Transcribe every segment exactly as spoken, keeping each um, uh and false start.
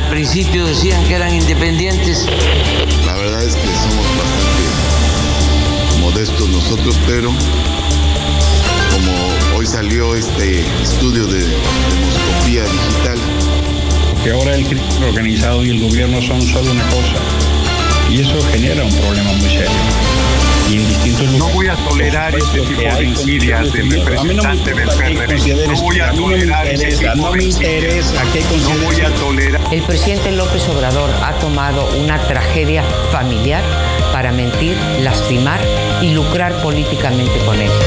principio decían que eran independientes. La verdad es que somos bastante modestos nosotros, pero como hoy salió este estudio de demoscopía digital, que ahora el crimen organizado y el gobierno son solo una cosa, y eso genera un problema muy serio. Y en distintos lugares. No voy a tolerar este tipo de insidias del representante del P R D. No voy a tolerar ese tipo no me interesa qué No voy a tolerar. El presidente López Obrador ha tomado una tragedia familiar para mentir, lastimar y lucrar políticamente con él.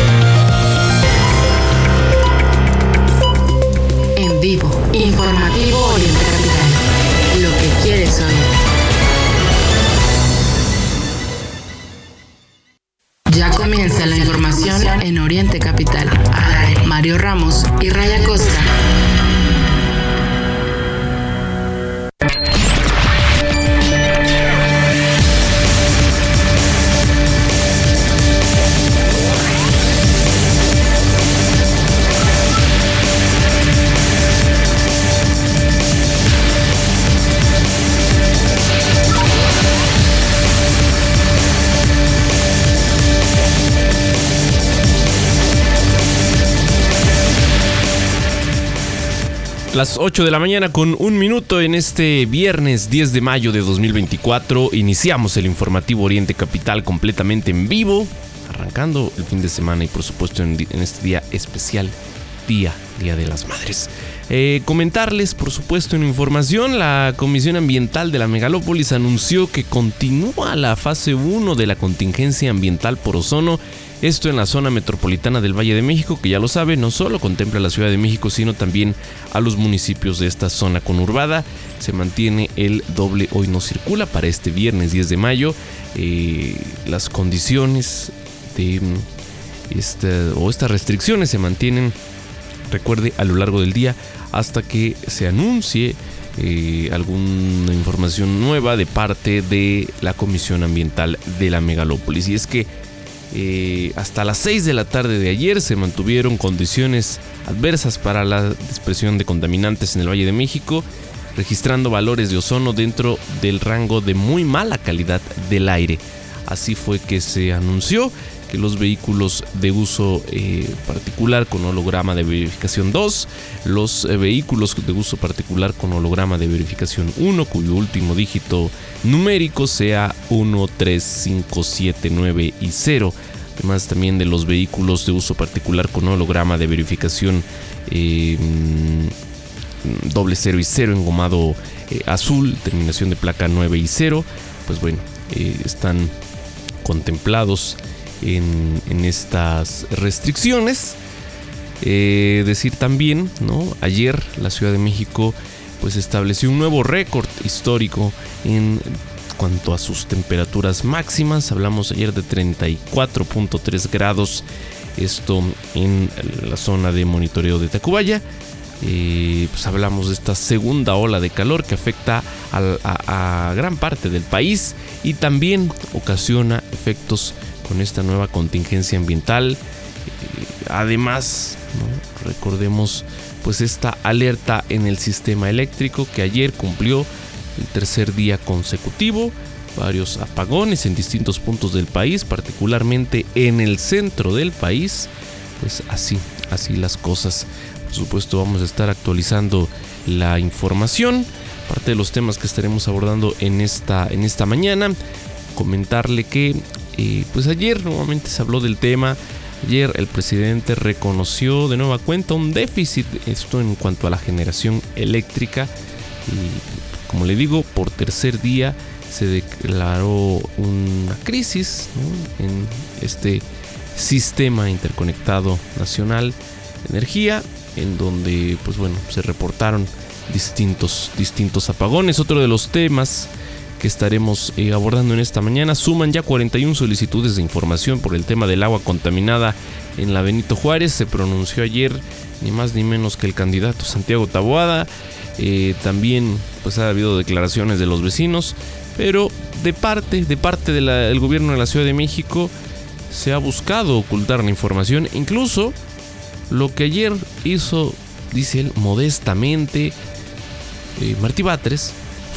En vivo, informativo Oriente Capital. Lo que quieres oír. Ya comienza la información en Oriente Capital. Mario Ramos y Raya Costa. Las ocho de la mañana con un minuto en este viernes diez de mayo de dos mil veinticuatro. Iniciamos el informativo Oriente Capital completamente en vivo, arrancando el fin de semana y por supuesto en, en este día especial, Día, Día de las Madres. Eh, comentarles, por supuesto, en información, la Comisión Ambiental de la Megalópolis anunció que continúa la fase uno de la contingencia ambiental por ozono. Esto en la zona metropolitana del Valle de México, que ya lo sabe, no solo contempla la Ciudad de México, sino también a los municipios de esta zona conurbada. Se mantiene el doble hoy no circula para este viernes diez de mayo. Eh, las condiciones de esta, o estas restricciones se mantienen, recuerde, a lo largo del día hasta que se anuncie eh, alguna información nueva de parte de la Comisión Ambiental de la Megalópolis. Y es que Eh, hasta las seis de la tarde de ayer se mantuvieron condiciones adversas para la dispersión de contaminantes en el Valle de México, registrando valores de ozono dentro del rango de muy mala calidad del aire. Así fue que se anunció que los vehículos de uso eh, particular con holograma de verificación dos, los eh, vehículos de uso particular con holograma de verificación uno, cuyo último dígito numérico sea uno, tres, cinco, siete, nueve y cero. Además también de los vehículos de uso particular con holograma de verificación eh, doble cero y cero, engomado eh, azul, terminación de placa nueve y cero, pues bueno, eh, están contemplados en, en estas restricciones. Eh, decir también, ¿no? Ayer la Ciudad de México pues estableció un nuevo récord histórico en cuanto a sus temperaturas máximas. Hablamos ayer de treinta y cuatro punto tres grados, esto en la zona de monitoreo de Tacubaya. Eh, pues hablamos de esta segunda ola de calor que afecta a, a, a gran parte del país y también ocasiona efectos con esta nueva contingencia ambiental. Eh, además, ¿no? Recordemos pues esta alerta en el sistema eléctrico que ayer cumplió el tercer día consecutivo, varios apagones en distintos puntos del país, particularmente en el centro del país. Pues así, así las cosas. Por supuesto vamos a estar actualizando la información, parte de los temas que estaremos abordando en esta, en esta mañana. Comentarle que eh, pues ayer nuevamente se habló del tema. Ayer el presidente reconoció de nueva cuenta un déficit, esto en cuanto a la generación eléctrica. Y como le digo, por tercer día se declaró una crisis, ¿no?, en este sistema interconectado nacional de energía, en donde pues bueno, se reportaron distintos, distintos apagones. Otro de los temas que estaremos eh, abordando en esta mañana: suman ya cuarenta y una solicitudes de información por el tema del agua contaminada en la Benito Juárez. Se pronunció ayer ni más ni menos que el candidato Santiago Taboada. Eh, también pues ha habido declaraciones de los vecinos, pero de parte, de parte del gobierno de la Ciudad de México se ha buscado ocultar la información. Incluso lo que ayer hizo, dice él, modestamente, eh, Martí Batres,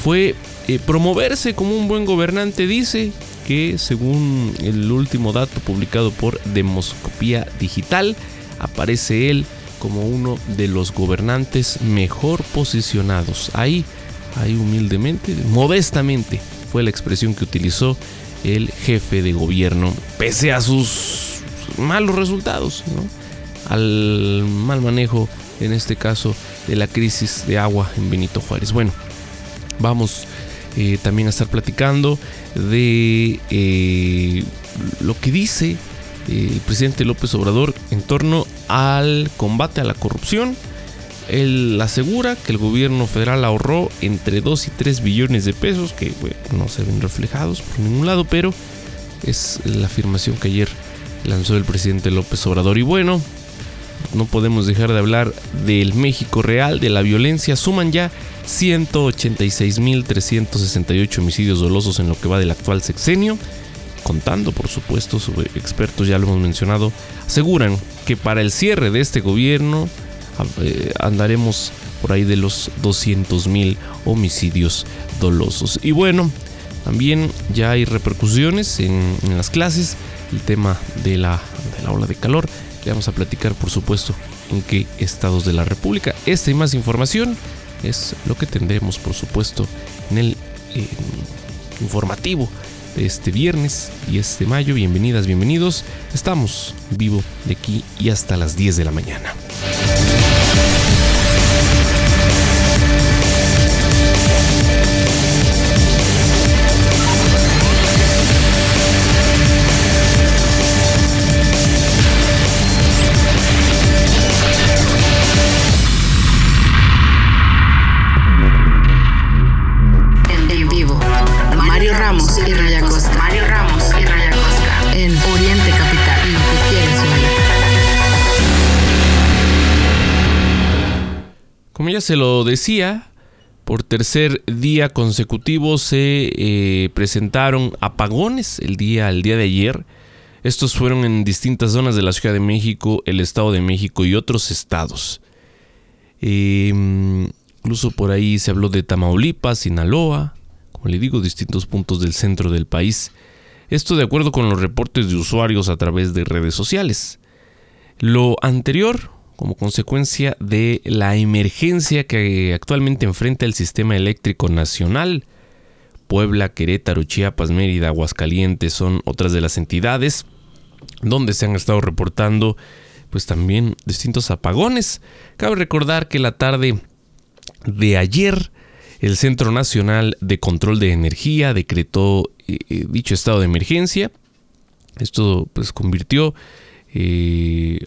fue eh, promoverse como un buen gobernante. Dice que según el último dato publicado por Demoscopía Digital, aparece él como uno de los gobernantes mejor posicionados. Ahí, ahí humildemente, modestamente, fue la expresión que utilizó el jefe de gobierno, pese a sus malos resultados, ¿no? Al mal manejo, en este caso, de la crisis de agua en Benito Juárez. Bueno, vamos eh, también a estar platicando de eh, lo que dice eh, el presidente López Obrador en torno al combate a la corrupción. Él asegura que el gobierno federal ahorró entre dos y tres billones de pesos, que bueno, no se ven reflejados por ningún lado, pero es la afirmación que ayer lanzó el presidente López Obrador. Y bueno, no podemos dejar de hablar del México real, de la violencia. Suman ya ciento ochenta y seis mil trescientos sesenta y ocho homicidios dolosos en lo que va del actual sexenio, contando, por supuesto, sobre expertos, ya lo hemos mencionado, aseguran que para el cierre de este gobierno eh, andaremos por ahí de los doscientos mil homicidios dolosos. Y bueno, también ya hay repercusiones en, en las clases, el tema de la, de la ola de calor. Le vamos a platicar, por supuesto, en qué estados de la República. Esta y más información es lo que tendremos, por supuesto, en el eh, informativo de este viernes diez de mayo. Bienvenidas, bienvenidos. Estamos vivo de aquí y hasta las diez de la mañana. Como ya se lo decía, por tercer día consecutivo se eh, presentaron apagones el día, el día de ayer. Estos fueron en distintas zonas de la Ciudad de México, el Estado de México y otros estados. Eh, incluso por ahí se habló de Tamaulipas, Sinaloa, como le digo, distintos puntos del centro del país. Esto de acuerdo con los reportes de usuarios a través de redes sociales. Lo anterior como consecuencia de la emergencia que actualmente enfrenta el sistema eléctrico nacional. Puebla, Querétaro, Chiapas, Mérida, Aguascalientes son otras de las entidades donde se han estado reportando pues también distintos apagones. Cabe recordar que la tarde de ayer el Centro Nacional de Control de Energía decretó eh, dicho estado de emergencia. Esto pues convirtió eh,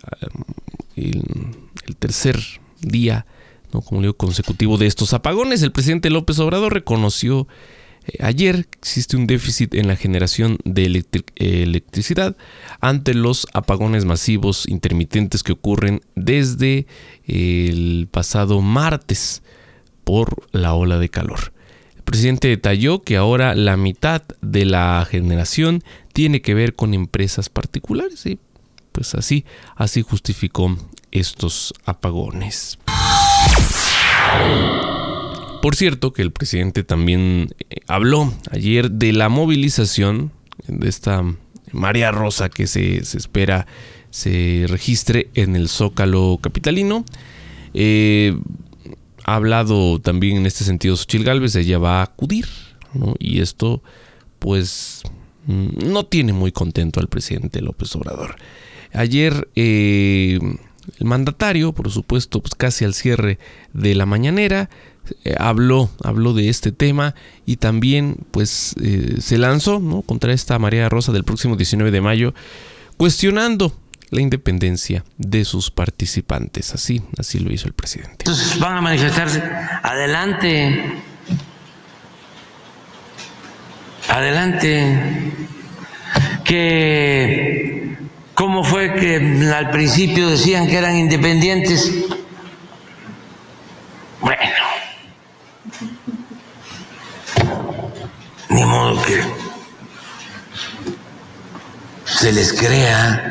el, el tercer día, ¿no?, como digo, consecutivo de estos apagones. El presidente López Obrador reconoció eh, ayer que existe un déficit en la generación de electric- eh, electricidad ante los apagones masivos intermitentes que ocurren desde eh, el pasado martes por la ola de calor. El presidente detalló que ahora la mitad de la generación tiene que ver con empresas particulares, y pues así, así justificó estos apagones. Por cierto, que el presidente también habló ayer de la movilización de esta marea rosa que se, se espera se registre en el Zócalo capitalino. Eh, ha hablado también en este sentido Xochitl Gálvez, ella va a acudir, ¿no? Y esto pues no tiene muy contento al presidente López Obrador. Ayer eh, el mandatario, por supuesto, pues casi al cierre de la mañanera, eh, habló, habló de este tema y también pues eh, se lanzó, ¿no?, contra esta marea rosa del próximo diecinueve de mayo, cuestionando la independencia de sus participantes. Así, así lo hizo el presidente. Entonces van a manifestarse. Adelante. Adelante. Que ¿cómo fue que al principio decían que eran independientes? Bueno, ni modo que se les crea.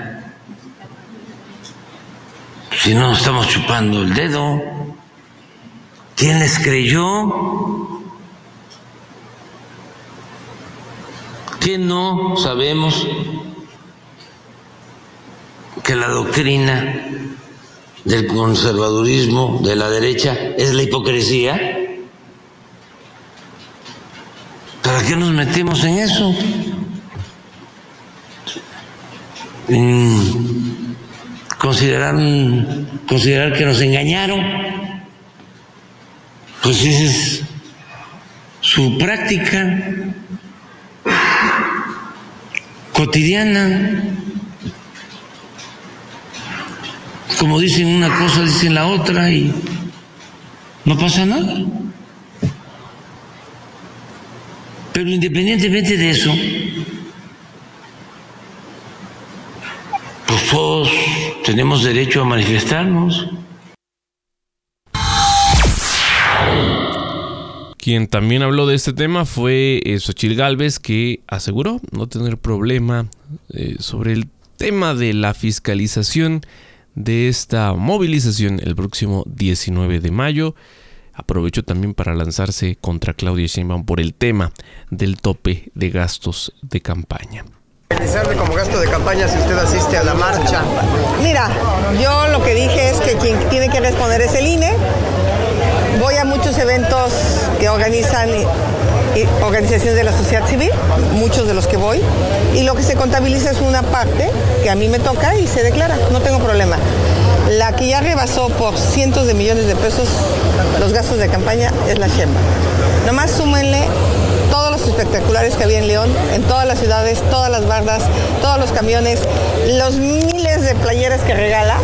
Si no, estamos chupando el dedo. ¿Quién les creyó? ¿Qué no sabemos? Que la doctrina del conservadurismo de la derecha es la hipocresía. ¿Para qué nos metemos en eso? En considerar, considerar que nos engañaron, pues esa es su práctica cotidiana. Como dicen una cosa, dicen la otra y no pasa nada. Pero independientemente de eso, pues todos tenemos derecho a manifestarnos. Quien también habló de este tema fue eh, Xóchitl Gálvez, que aseguró no tener problema eh, sobre el tema de la fiscalización de esta movilización el próximo diecinueve de mayo. Aprovechó también para lanzarse contra Claudia Sheinbaum por el tema del tope de gastos de campaña. Realizarle como gasto de campaña si usted asiste a la marcha. Mira, yo lo que dije es que quien tiene que responder es el I N E. Voy a muchos eventos que organizan organizaciones de la sociedad civil, muchos de los que voy, y lo que se contabiliza es una parte que a mí me toca y se declara, no tengo problema. La que ya rebasó por cientos de millones de pesos los gastos de campaña es la Sheinbaum. Nomás súmenle todos los espectaculares que había en León, en todas las ciudades, todas las bardas, todos los camiones, los miles de playeras que regala,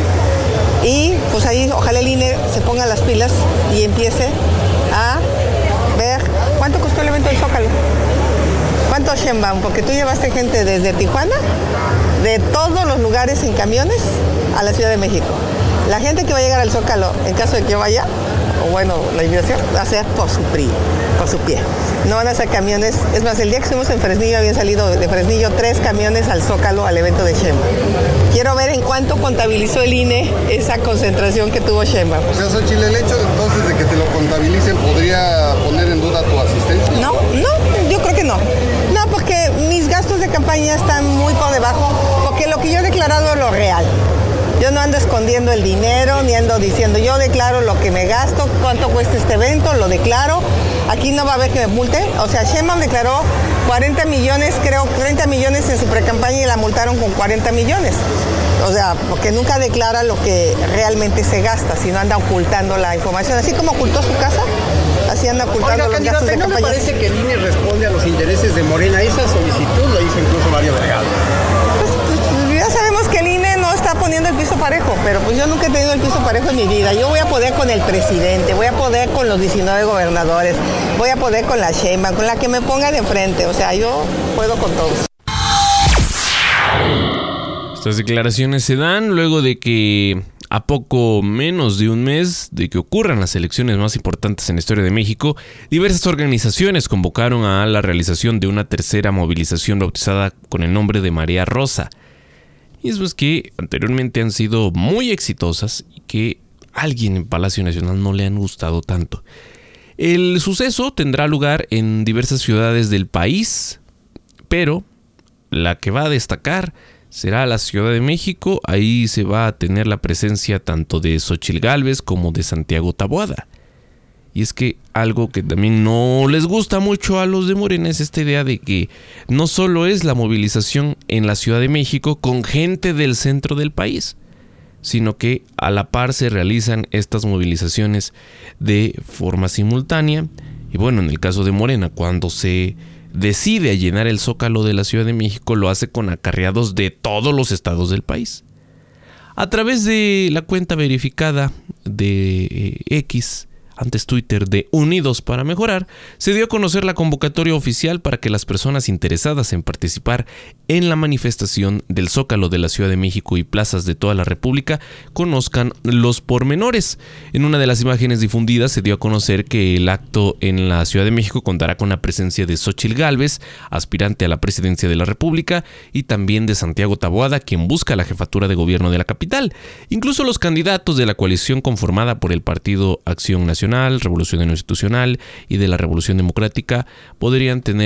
y pues ahí ojalá el I N E se ponga las pilas y empiece a ver cuánto costó el evento del Zócalo. ¿Cuánto Sheinbaum? Porque tú llevaste gente desde Tijuana, de todos los lugares en camiones, a la Ciudad de México. La gente que va a llegar al Zócalo, en caso de que yo vaya, o bueno, la invitación, va a ser por su PRI, por su pie. No van a ser camiones. Es más, el día que estuvimos en Fresnillo, habían salido de Fresnillo tres camiones al Zócalo, al evento de Sheinbaum. Quiero ver en cuánto contabilizó el I N E esa concentración que tuvo Sheinbaum. O sea, Xóchitl, el hecho entonces de que te lo contabilicen, ¿podría poner en duda tu asistencia? No, no, yo creo que no. No, porque mis gastos de campaña están muy por debajo, porque lo que yo he declarado es lo real. Yo no ando escondiendo el dinero, ni ando diciendo, yo declaro lo que me gasto, cuánto cuesta este evento, lo declaro. Aquí no va a haber que me multe. O sea, Sheinbaum declaró cuarenta millones, creo, treinta millones en su precampaña y la multaron con cuarenta millones. O sea, porque nunca declara lo que realmente se gasta, sino anda ocultando la información. Así como ocultó su casa, así anda ocultando Oiga, los gastos de ¿no campaña. me parece que el I N E responde a los intereses de Morena? Esa solicitud lo hizo incluso Mario Delgado. Pues, pues ya sabemos que el I N E no está poniendo el piso parejo, pero pues yo nunca he tenido el piso parejo en mi vida. Yo voy a poder con el presidente, voy a poder con los diecinueve gobernadores, voy a poder con la Sheinbaum, con la que me ponga de frente. O sea, yo puedo con todos. Estas declaraciones se dan luego de que a poco menos de un mes de que ocurran las elecciones más importantes en la historia de México, diversas organizaciones convocaron a la realización de una tercera movilización bautizada con el nombre de Marea Rosa. Y eso es que anteriormente han sido muy exitosas y que a alguien en Palacio Nacional no le han gustado tanto. El suceso tendrá lugar en diversas ciudades del país, pero la que va a destacar será la Ciudad de México. Ahí se va a tener la presencia tanto de Xóchitl Gálvez como de Santiago Taboada. Y es que algo que también no les gusta mucho a los de Morena es esta idea de que no solo es la movilización en la Ciudad de México con gente del centro del país, sino que a la par se realizan estas movilizaciones de forma simultánea. Y bueno, en el caso de Morena, cuando se decide a llenar el Zócalo de la Ciudad de México, lo hace con acarreados de todos los estados del país. A través de la cuenta verificada de eh, X, antes Twitter, de Unidos para Mejorar, se dio a conocer la convocatoria oficial para que las personas interesadas en participar en la manifestación del Zócalo de la Ciudad de México y plazas de toda la República conozcan los pormenores. En una de las imágenes difundidas se dio a conocer que el acto en la Ciudad de México contará con la presencia de Xóchitl Gálvez, aspirante a la presidencia de la República, y también de Santiago Taboada, quien busca la jefatura de gobierno de la capital. Incluso los candidatos de la coalición conformada por el Partido Acción Nacional, Revolución Institucional y de la Revolución Democrática podrían tener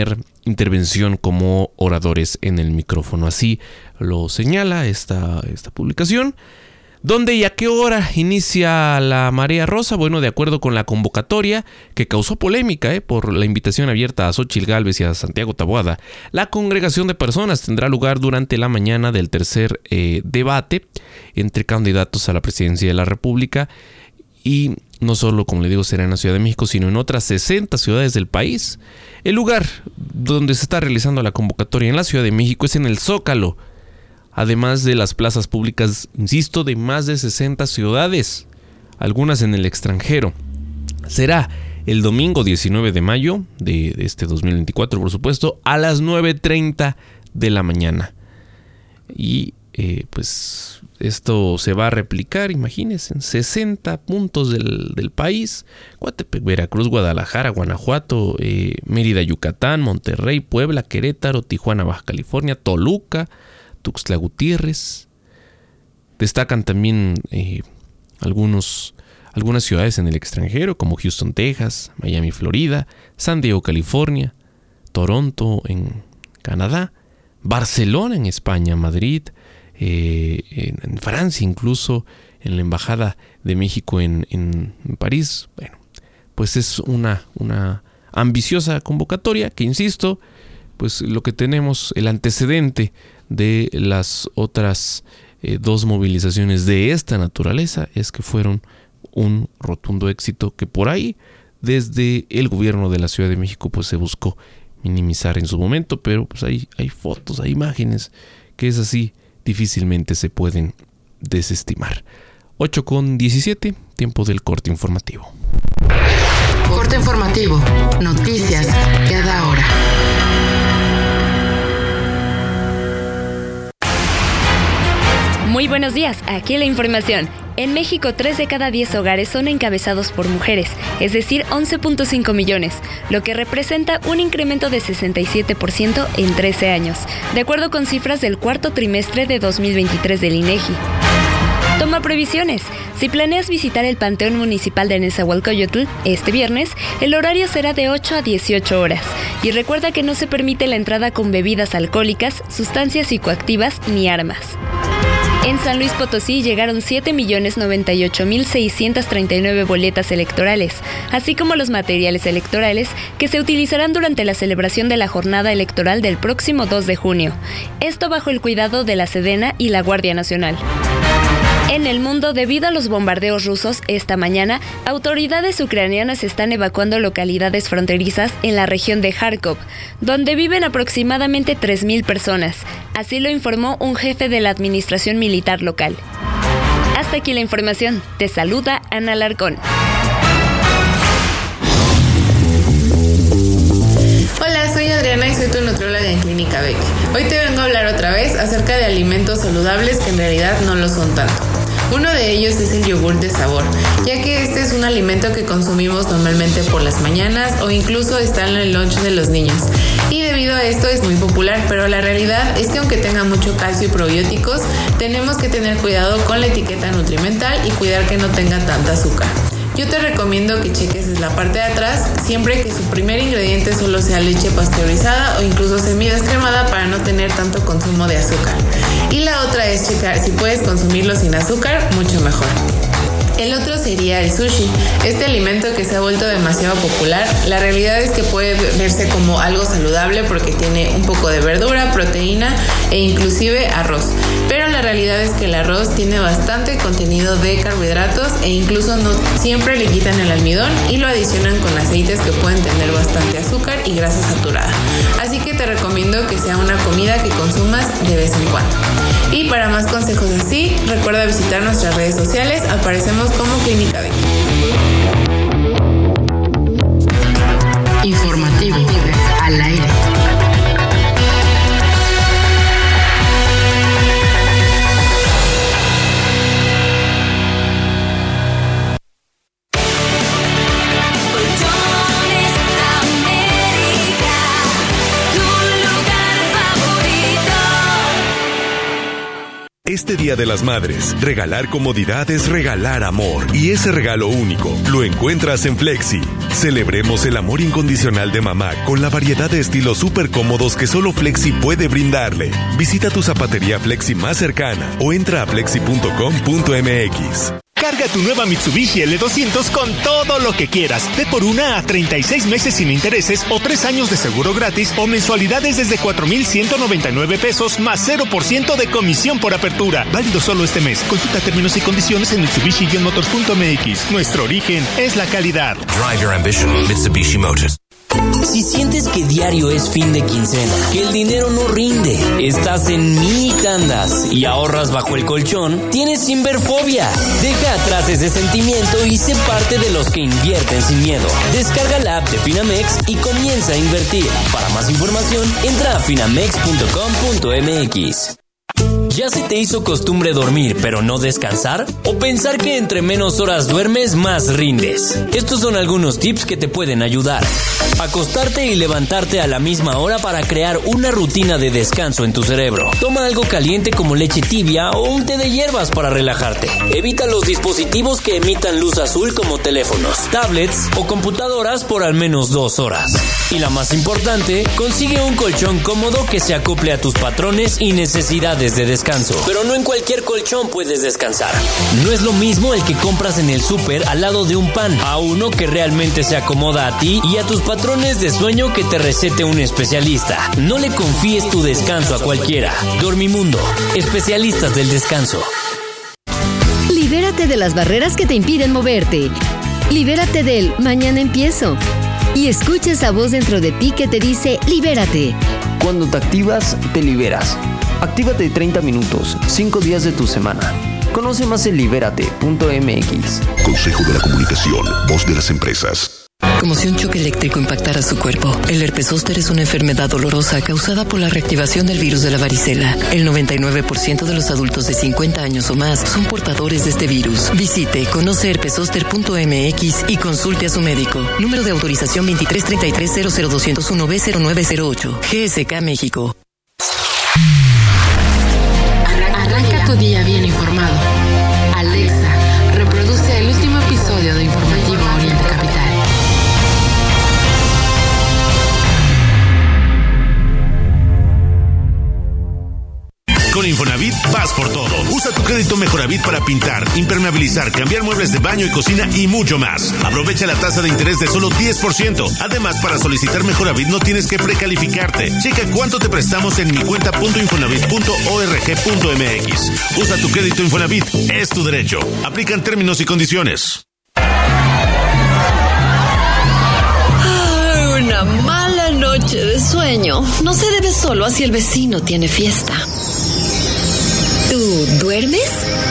intervención como oradores en el micrófono. Así lo señala esta, esta publicación. ¿Dónde y a qué hora inicia la Marea Rosa? Bueno, de acuerdo con la convocatoria, que causó polémica eh, por la invitación abierta a Xóchitl Gálvez y a Santiago Taboada, la congregación de personas tendrá lugar durante la mañana del tercer eh, debate entre candidatos a la presidencia de la República. Y no solo, como le digo, será en la Ciudad de México, sino en otras sesenta ciudades del país. El lugar donde se está realizando la convocatoria en la Ciudad de México es en el Zócalo, además de las plazas públicas, insisto, de más de sesenta ciudades, algunas en el extranjero. Será el domingo diecinueve de mayo de este dos mil veinticuatro, por supuesto, a las nueve treinta de la mañana. Y eh, pues esto se va a replicar, imagínense, en sesenta puntos del, del país: Coatepec, Veracruz, Guadalajara, Guanajuato, eh, Mérida, Yucatán, Monterrey, Puebla, Querétaro, Tijuana, Baja California, Toluca, Tuxtla Gutiérrez. Destacan también eh, algunos, algunas ciudades en el extranjero, como Houston, Texas, Miami, Florida, San Diego, California, Toronto en Canadá, Barcelona en España, Madrid, eh, en, en Francia, incluso en la Embajada de México en, en, en París. Bueno, pues es una, una ambiciosa convocatoria que, insisto, pues lo que tenemos, el antecedente de las otras eh, dos movilizaciones de esta naturaleza es que fueron un rotundo éxito, que por ahí desde el gobierno de la Ciudad de México pues se buscó minimizar en su momento, pero pues hay, hay fotos, hay imágenes que es así, difícilmente se pueden desestimar. ocho con diecisiete, tiempo del corte informativo. Corte informativo, noticias cada hora. Muy buenos días, aquí la información. En México, tres de cada diez hogares son encabezados por mujeres, es decir, once punto cinco millones, lo que representa un incremento de sesenta y siete por ciento en trece años, de acuerdo con cifras del cuarto trimestre de dos mil veintitrés del INEGI. Toma previsiones. Si planeas visitar el Panteón Municipal de Nezahualcóyotl este viernes, el horario será de ocho a dieciocho horas. Y recuerda que no se permite la entrada con bebidas alcohólicas, sustancias psicoactivas ni armas. En San Luis Potosí llegaron siete millones noventa y ocho mil seiscientas treinta y nueve boletas electorales, así como los materiales electorales que se utilizarán durante la celebración de la jornada electoral del próximo dos de junio. Esto bajo el cuidado de la Sedena y la Guardia Nacional. En el mundo, debido a los bombardeos rusos, esta mañana, autoridades ucranianas están evacuando localidades fronterizas en la región de Kharkov, donde viven aproximadamente tres mil personas. Así lo informó un jefe de la administración militar local. Hasta aquí la información. Te saluda Ana Alarcón. Hola, soy Adriana y soy tu nutrióloga en Clínica Beck. Hoy te vengo a hablar otra vez acerca de alimentos saludables que en realidad no lo son tanto. Uno de ellos es el yogur de sabor, ya que este es un alimento que consumimos normalmente por las mañanas o incluso está en el lunch de los niños. Y debido a esto es muy popular, pero la realidad es que aunque tenga mucho calcio y probióticos, tenemos que tener cuidado con la etiqueta nutrimental y cuidar que no tenga tanta azúcar. Yo te recomiendo que cheques la parte de atrás, siempre que su primer ingrediente solo sea leche pasteurizada o incluso semidescremada para no tener tanto consumo de azúcar. Y la otra es checar si puedes consumirlo sin azúcar, mucho mejor. El otro sería el sushi, este alimento que se ha vuelto demasiado popular. La realidad es que puede verse como algo saludable porque tiene un poco de verdura, proteína e inclusive arroz. Pero la realidad es que el arroz tiene bastante contenido de carbohidratos e incluso no siempre le quitan el almidón y lo adicionan con aceites que pueden tener bastante azúcar y grasa saturada. Así que te recomiendo que sea una comida que consumas de vez en cuando. Y para más consejos así, recuerda visitar nuestras redes sociales, aparecemos como Clínica Beck. Informativo al aire. este Día de las Madres, regalar comodidad es regalar amor. Y ese regalo único lo encuentras en Flexi. Celebremos el amor incondicional de mamá con la variedad de estilos súper cómodos que solo Flexi puede brindarle. Visita tu zapatería Flexi más cercana o entra a flexi punto com punto m x. Carga tu nueva Mitsubishi L doscientos con todo lo que quieras. Ve por una a treinta y seis meses sin intereses o tres años de seguro gratis o mensualidades desde cuatro mil ciento noventa y nueve pesos más cero por ciento de comisión por apertura. Válido solo este mes. Consulta términos y condiciones en mitsubishi motors punto m x. Nuestro origen es la calidad. Drive your ambition, Mitsubishi Motors. Si sientes que diario es fin de quincena, que el dinero no rinde, estás en mini tandas y ahorras bajo el colchón, tienes Inverfobia. Deja atrás ese sentimiento y sé parte de los que invierten sin miedo. Descarga la app de Finamex y comienza a invertir. Para más información, entra a finamex punto com punto m x. ¿Ya se te hizo costumbre dormir pero no descansar? ¿O pensar que entre menos horas duermes más rindes? Estos son algunos tips que te pueden ayudar. Acostarte y levantarte a la misma hora para crear una rutina de descanso en tu cerebro. Toma algo caliente como leche tibia o un té de hierbas para relajarte. Evita los dispositivos que emitan luz azul como teléfonos, tablets o computadoras por al menos dos horas. Y la más importante, consigue un colchón cómodo que se acople a tus patrones y necesidades de descanso. Pero no en cualquier colchón puedes descansar. No es lo mismo el que compras en el súper al lado de un pan, a uno que realmente se acomoda a ti y a tus patrones de sueño que te recete un especialista. No le confíes tu descanso a cualquiera. Dormimundo, especialistas del descanso. Libérate de las barreras que te impiden moverte. Libérate del mañana empiezo. Y escucha esa voz dentro de ti que te dice libérate. Cuando te activas, te liberas. Actívate treinta minutos, cinco días de tu semana. Conoce más en libérate punto m x. Consejo de la Comunicación, voz de las empresas. Como si un choque eléctrico impactara su cuerpo. El herpes zóster es una enfermedad dolorosa causada por la reactivación del virus de la varicela. El noventa y nueve por ciento de los adultos de cincuenta años o más son portadores de este virus. Visite conoce herpes zóster punto m x y consulte a su médico. Número de autorización veintitrés treinta y tres cero cero dos cero uno B cero nueve cero ocho. G S K México. Arranca tu día bien informado. Alexa, reproduce el último episodio de Informativo Oriente Capital. Con Infonavit vas por todo. Usa tu crédito Mejoravit para pintar, impermeabilizar, cambiar muebles de baño y cocina y mucho más. Aprovecha la tasa de interés de solo diez por ciento. Además, para solicitar Mejoravit no tienes que precalificarte. Checa cuánto te prestamos en mi cuenta punto infonavit punto org punto m x. Usa tu crédito Infonavit. Es tu derecho. Aplican términos y condiciones. Ay, una mala noche de sueño no se debe solo a si el vecino tiene fiesta. ¿Tú duermes?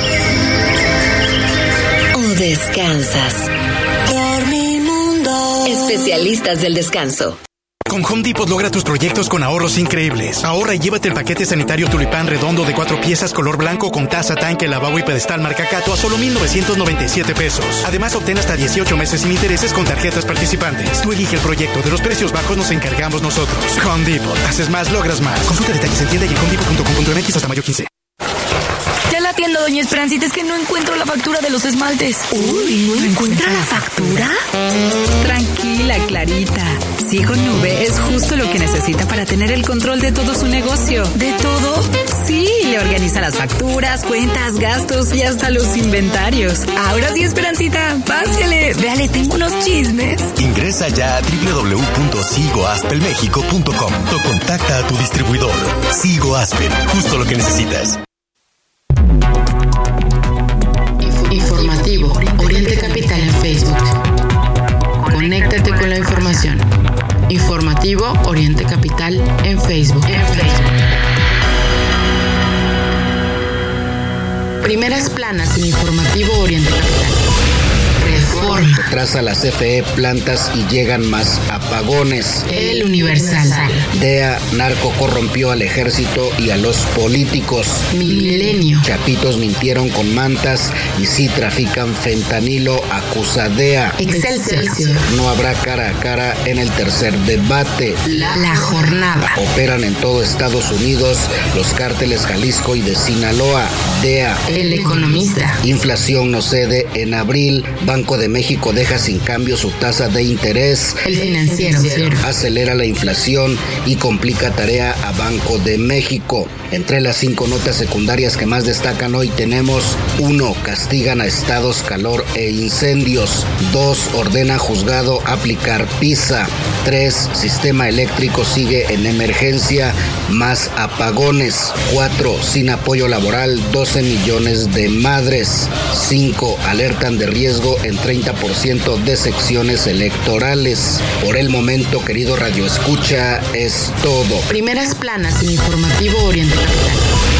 ¿O descansas? Dormimundo. Especialistas del descanso. Con Home Depot logra tus proyectos con ahorros increíbles. Ahorra y llévate el paquete sanitario Tulipán redondo de cuatro piezas color blanco con taza, tanque, lavabo y pedestal marca Cato a solo mil novecientos noventa y siete pesos. Además, obtén hasta dieciocho meses sin intereses con tarjetas participantes. Tú elige el proyecto. De los precios bajos nos encargamos nosotros. Home Depot. Haces más, logras más. Consulta detalles en tienda y en home depot punto com punto m x hasta mayo quince. Ya la atiendo, doña Esperancita, es que no encuentro la factura de los esmaltes. Uy, ¿no encuentra la factura? Tranquila, Clarita. Sigo Nube es justo lo que necesita para tener el control de todo su negocio. ¿De todo? Sí, le organiza las facturas, cuentas, gastos y hasta los inventarios. Ahora sí, Esperancita, pásele. Véale, tengo unos chismes. Ingresa ya a doble u doble u doble u punto sigo aspel méxico punto com o contacta a tu distribuidor. Sigo Aspel, justo lo que necesitas. Informativo Oriente Capital en Facebook. Conéctate con la información. Informativo Oriente Capital en Facebook. En Facebook. Primeras planas en Informativo Oriente Capital. Reforma. Retrasa la C F E plantas y llegan más apagones. El Universal. D E A, narco corrompió al ejército y a los políticos. Milenio. Chapitos mintieron con mantas y sí trafican fentanilo, acusa D E A. Excelsior. No habrá cara a cara en el tercer debate. La, la jornada. Operan en todo Estados Unidos los cárteles Jalisco y de Sinaloa. D E A. El Economista. Inflación no cede en abril. Banco de México deja sin cambio su tasa de interés. El Financiero. Acelera la inflación y complica tarea a Banco de México. Entre las cinco notas secundarias que más destacan hoy tenemos: uno. Castigan a estados calor e incendios. dos. Ordena juzgado aplicar PISA. tres. Sistema eléctrico sigue en emergencia, más apagones. cuatro. Sin apoyo laboral, doce millones de madres. cinco. Alertan de riesgo en treinta por ciento de secciones electorales. Por el momento, querido Radio Escucha, es todo. Primeras planas en Informativo Oriente Capital.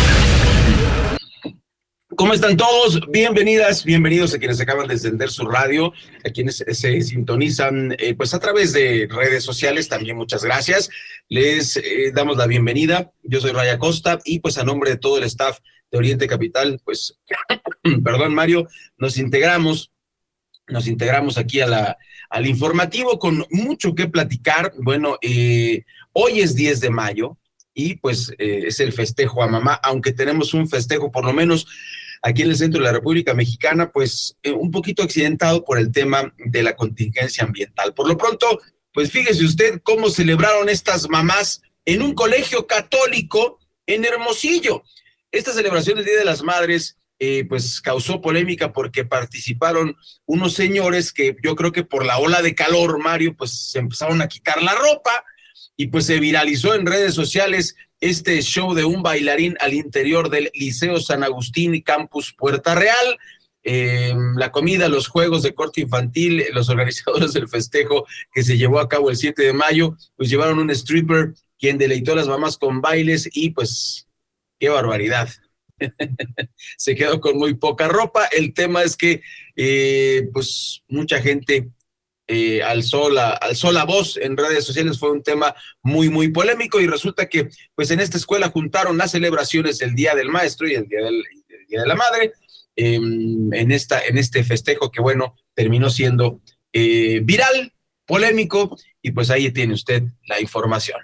¿Cómo están todos? Bienvenidas, bienvenidos a quienes acaban de encender su radio, a quienes se sintonizan eh, pues a través de redes sociales, también muchas gracias. Les eh, damos la bienvenida. Yo soy Raya Costa y pues a nombre de todo el staff de Oriente Capital, pues, perdón Mario, nos integramos, nos integramos aquí a la, al informativo con mucho que platicar. Bueno, eh, hoy es diez de mayo y pues eh, es el festejo a mamá, aunque tenemos un festejo por lo menos aquí en el centro de la República Mexicana, pues eh, un poquito accidentado por el tema de la contingencia ambiental. Por lo pronto, pues fíjese usted cómo celebraron estas mamás en un colegio católico en Hermosillo. Esta celebración del Día de las Madres eh, pues causó polémica porque participaron unos señores que yo creo que por la ola de calor, Mario, pues se empezaron a quitar la ropa y pues se viralizó en redes sociales este show de un bailarín al interior del Liceo San Agustín y Campus Puerta Real. Eh, la comida, los juegos de corte infantil, los organizadores del festejo que se llevó a cabo el siete de mayo, pues llevaron un stripper quien deleitó a las mamás con bailes y pues qué barbaridad. Se quedó con muy poca ropa. El tema es que eh, pues mucha gente Eh, alzó, la, alzó la voz en redes sociales. Fue un tema muy, muy polémico y resulta que pues en esta escuela juntaron las celebraciones del Día del Maestro y el Día, del, el día de la Madre eh, en, esta, en este festejo que bueno, terminó siendo eh, viral, polémico y pues ahí tiene usted la información.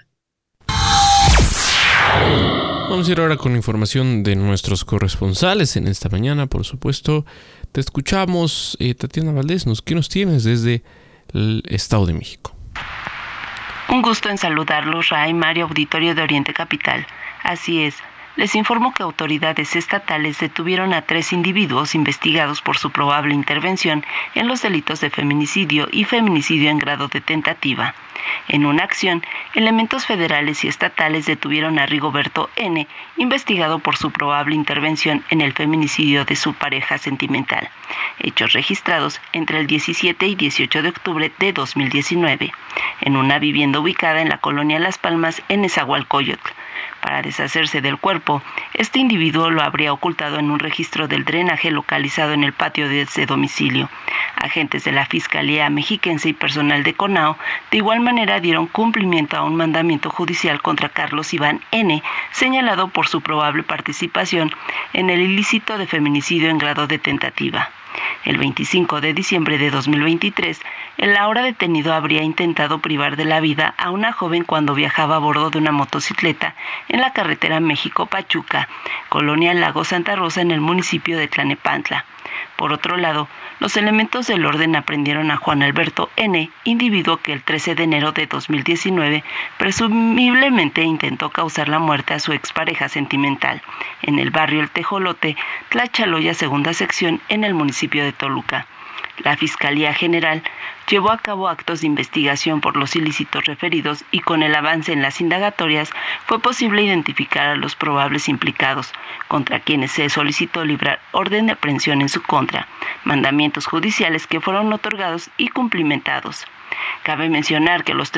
Vamos a ir ahora con información de nuestros corresponsales en esta mañana, por supuesto. Te escuchamos, eh, Tatiana Valdés. ¿Qué nos tienes desde el Estado de México? Un gusto en saludarlos, Ray, Mario, auditorio de Oriente Capital. Así es, les informo que autoridades estatales detuvieron a tres individuos investigados por su probable intervención en los delitos de feminicidio y feminicidio en grado de tentativa. En una acción, elementos federales y estatales detuvieron a Rigoberto N., investigado por su probable intervención en el feminicidio de su pareja sentimental, hechos registrados entre el diecisiete y dieciocho de octubre de dos mil diecinueve, en una vivienda ubicada en la colonia Las Palmas, en Nezahualcóyotl. Para deshacerse del cuerpo, este individuo lo habría ocultado en un registro del drenaje localizado en el patio de ese domicilio. Agentes de la Fiscalía Mexiquense y personal de CONAO de igual manera dieron cumplimiento a un mandamiento judicial contra Carlos Iván N., señalado por su probable participación en el ilícito de feminicidio en grado de tentativa. El veinticinco de diciembre de dos mil veintitrés, el ahora detenido habría intentado privar de la vida a una joven cuando viajaba a bordo de una motocicleta en la carretera México-Pachuca, colonia Lago Santa Rosa, en el municipio de Tlanepantla. Por otro lado, los elementos del orden aprendieron a Juan Alberto N., individuo que el trece de enero de dos mil diecinueve presumiblemente intentó causar la muerte a su expareja sentimental en el barrio El Tejolote, Tlachaloya, segunda sección, en el municipio de Toluca. La Fiscalía General llevó a cabo actos de investigación por los ilícitos referidos y con el avance en las indagatorias fue posible identificar a los probables implicados, contra quienes se solicitó librar orden de aprehensión en su contra, mandamientos judiciales que fueron otorgados y cumplimentados. Cabe mencionar que los tres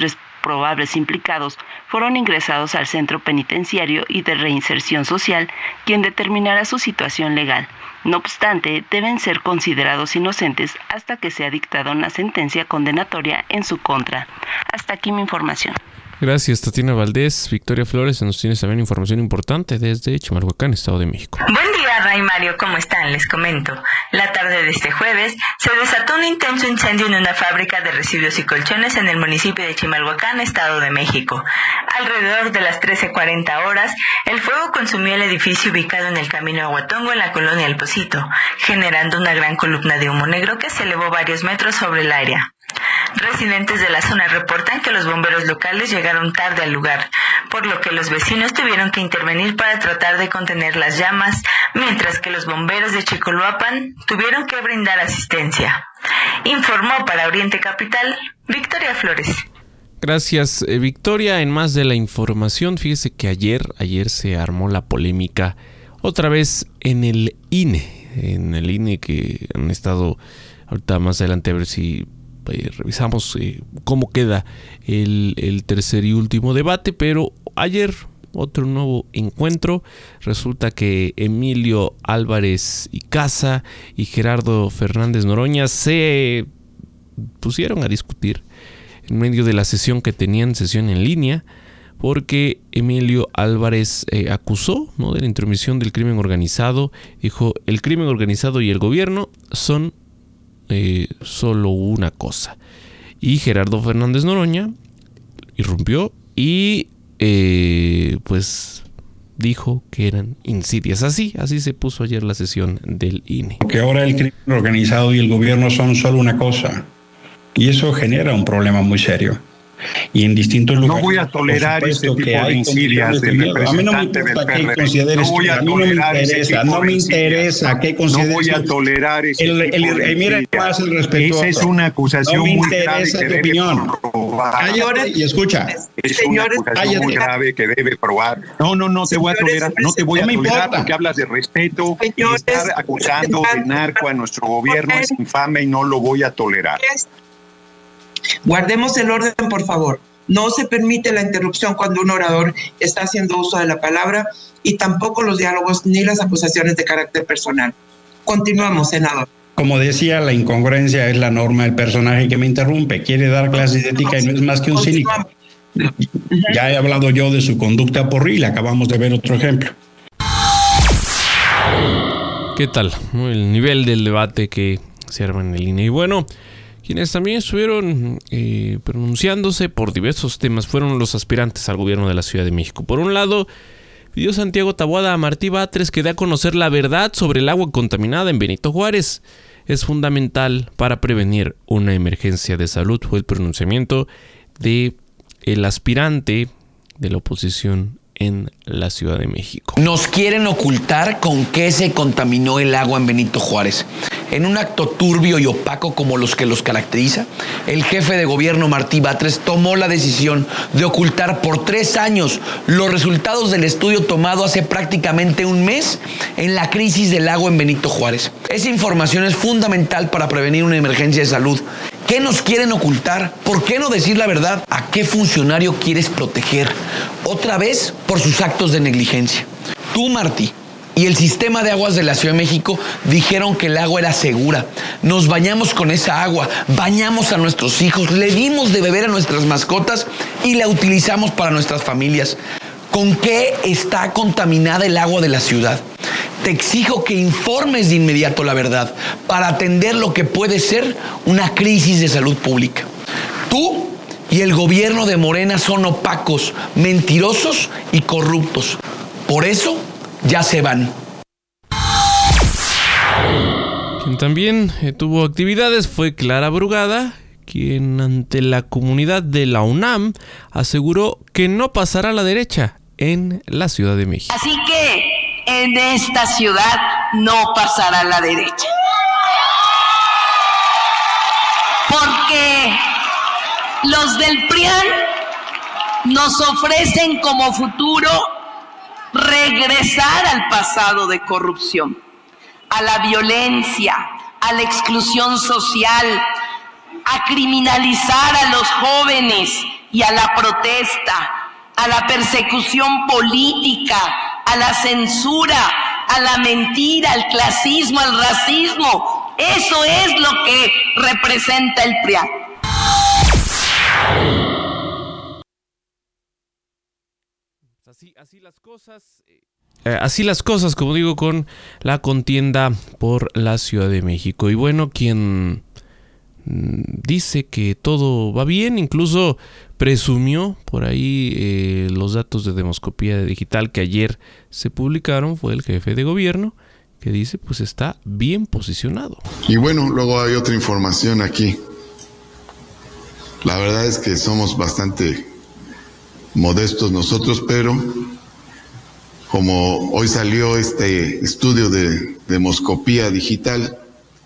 probables implicados fueron ingresados al centro penitenciario y de reinserción social, quien determinará su situación legal. No obstante, deben ser considerados inocentes hasta que sea dictada una sentencia condenatoria en su contra. Hasta aquí mi información. Gracias, Tatiana Valdés. Victoria Flores, nos tienes también información importante desde Chimalhuacán, Estado de México. Buen día, Ray Mario, ¿cómo están? Les comento. La tarde de este jueves se desató un intenso incendio en una fábrica de residuos y colchones en el municipio de Chimalhuacán, Estado de México. Alrededor de las trece cuarenta horas, el fuego consumió el edificio ubicado en el camino a Huatongo, en la colonia El Pocito, generando una gran columna de humo negro que se elevó varios metros sobre el área. Residentes de la zona reportan que los bomberos locales llegaron tarde al lugar, por lo que los vecinos tuvieron que intervenir para tratar de contener las llamas, mientras que los bomberos de Chicoloapan tuvieron que brindar asistencia. Informó para Oriente Capital, Victoria Flores. Gracias, eh, Victoria. En más de la información, fíjese que ayer, ayer se armó la polémica otra vez en el I N E, en el I N E que han estado ahorita más adelante a ver si Eh, revisamos eh, cómo queda el, el tercer y último debate, pero ayer otro nuevo encuentro. Resulta que Emilio Álvarez y Casa y Gerardo Fernández Noroña se pusieron a discutir en medio de la sesión que tenían, sesión en línea, porque Emilio Álvarez eh, acusó, ¿no?, de la intromisión del crimen organizado. Dijo, el crimen organizado y el gobierno son Eh, solo una cosa. Y Gerardo Fernández Noroña irrumpió y eh, pues dijo que eran insidias. Así, así se puso ayer la sesión del I N E. Que ahora el crimen organizado y el gobierno son solo una cosa. Y eso genera un problema muy serio. Y en distintos lugares. No voy a tolerar ese tipo de insidias del representante. A mí no me importa qué consideres. No voy a, a mí no me interesa. No me interesa qué consideres. No voy a tolerar ese el, tipo el, de el, mira, más el respetuoso. Esa es una acusación no me muy interesa grave tu opinión. Cállate y escucha. Es una acusación cállate. muy grave que debe probar. No, no, no te voy a tolerar. No te voy a no tolerar importa. porque hablas de respeto. Y estar acusando de narco a nuestro gobierno es infame y no lo voy a tolerar. Guardemos el orden, por favor. No se permite la interrupción cuando un orador está haciendo uso de la palabra y tampoco los diálogos ni las acusaciones de carácter personal. Continuamos, senador. Como decía, la incongruencia es la norma del personaje que me interrumpe. Quiere dar clases de ética y no es más que un cínico. Ya he hablado yo de su conducta porril, acabamos de ver otro ejemplo. ¿Qué tal? El nivel del debate que se arma en el I N E. Y bueno, quienes también estuvieron eh, pronunciándose por diversos temas fueron los aspirantes al gobierno de la Ciudad de México. Por un lado, pidió Santiago Taboada a Martí Batres que dé a conocer la verdad sobre el agua contaminada en Benito Juárez. Es fundamental para prevenir una emergencia de salud, fue el pronunciamiento de el aspirante de la oposición en la Ciudad de México. Nos quieren ocultar con qué se contaminó el agua en Benito Juárez. En un acto turbio y opaco como los que los caracteriza, el jefe de gobierno Martí Batres tomó la decisión de ocultar por tres años los resultados del estudio tomado hace prácticamente un mes en la crisis del agua en Benito Juárez. Esa información es fundamental para prevenir una emergencia de salud. ¿Qué nos quieren ocultar? ¿Por qué no decir la verdad? ¿A qué funcionario quieres proteger? Otra vez por sus actos de negligencia. Tú, Martí, y el sistema de aguas de la Ciudad de México dijeron que el agua era segura. Nos bañamos con esa agua, bañamos a nuestros hijos, le dimos de beber a nuestras mascotas y la utilizamos para nuestras familias. ¿Con qué está contaminada el agua de la ciudad? Te exijo que informes de inmediato la verdad para atender lo que puede ser una crisis de salud pública. Tú y el gobierno de Morena son opacos, mentirosos y corruptos. Por eso ya se van. Quien también eh, tuvo actividades fue Clara Brugada, quien ante la comunidad de la UNAM aseguró que no pasará a la derecha en la Ciudad de México. Así que en esta ciudad no pasará la derecha. Porque los del P R I A N nos ofrecen como futuro regresar al pasado de corrupción, a la violencia, a la exclusión social, a criminalizar a los jóvenes y a la protesta, a la persecución política, a la censura, a la mentira, al clasismo, al racismo. Eso es lo que representa el P R I A N. Así, así las cosas, eh, así las cosas, como digo, con la contienda por la Ciudad de México. Y bueno, quien mm, dice que todo va bien, incluso presumió por ahí eh, los datos de Demoscopía Digital que ayer se publicaron, fue el jefe de gobierno, que dice pues está bien posicionado. Y bueno, luego hay otra información aquí. La verdad es que somos bastante modestos nosotros, pero como hoy salió este estudio de Demoscopía Digital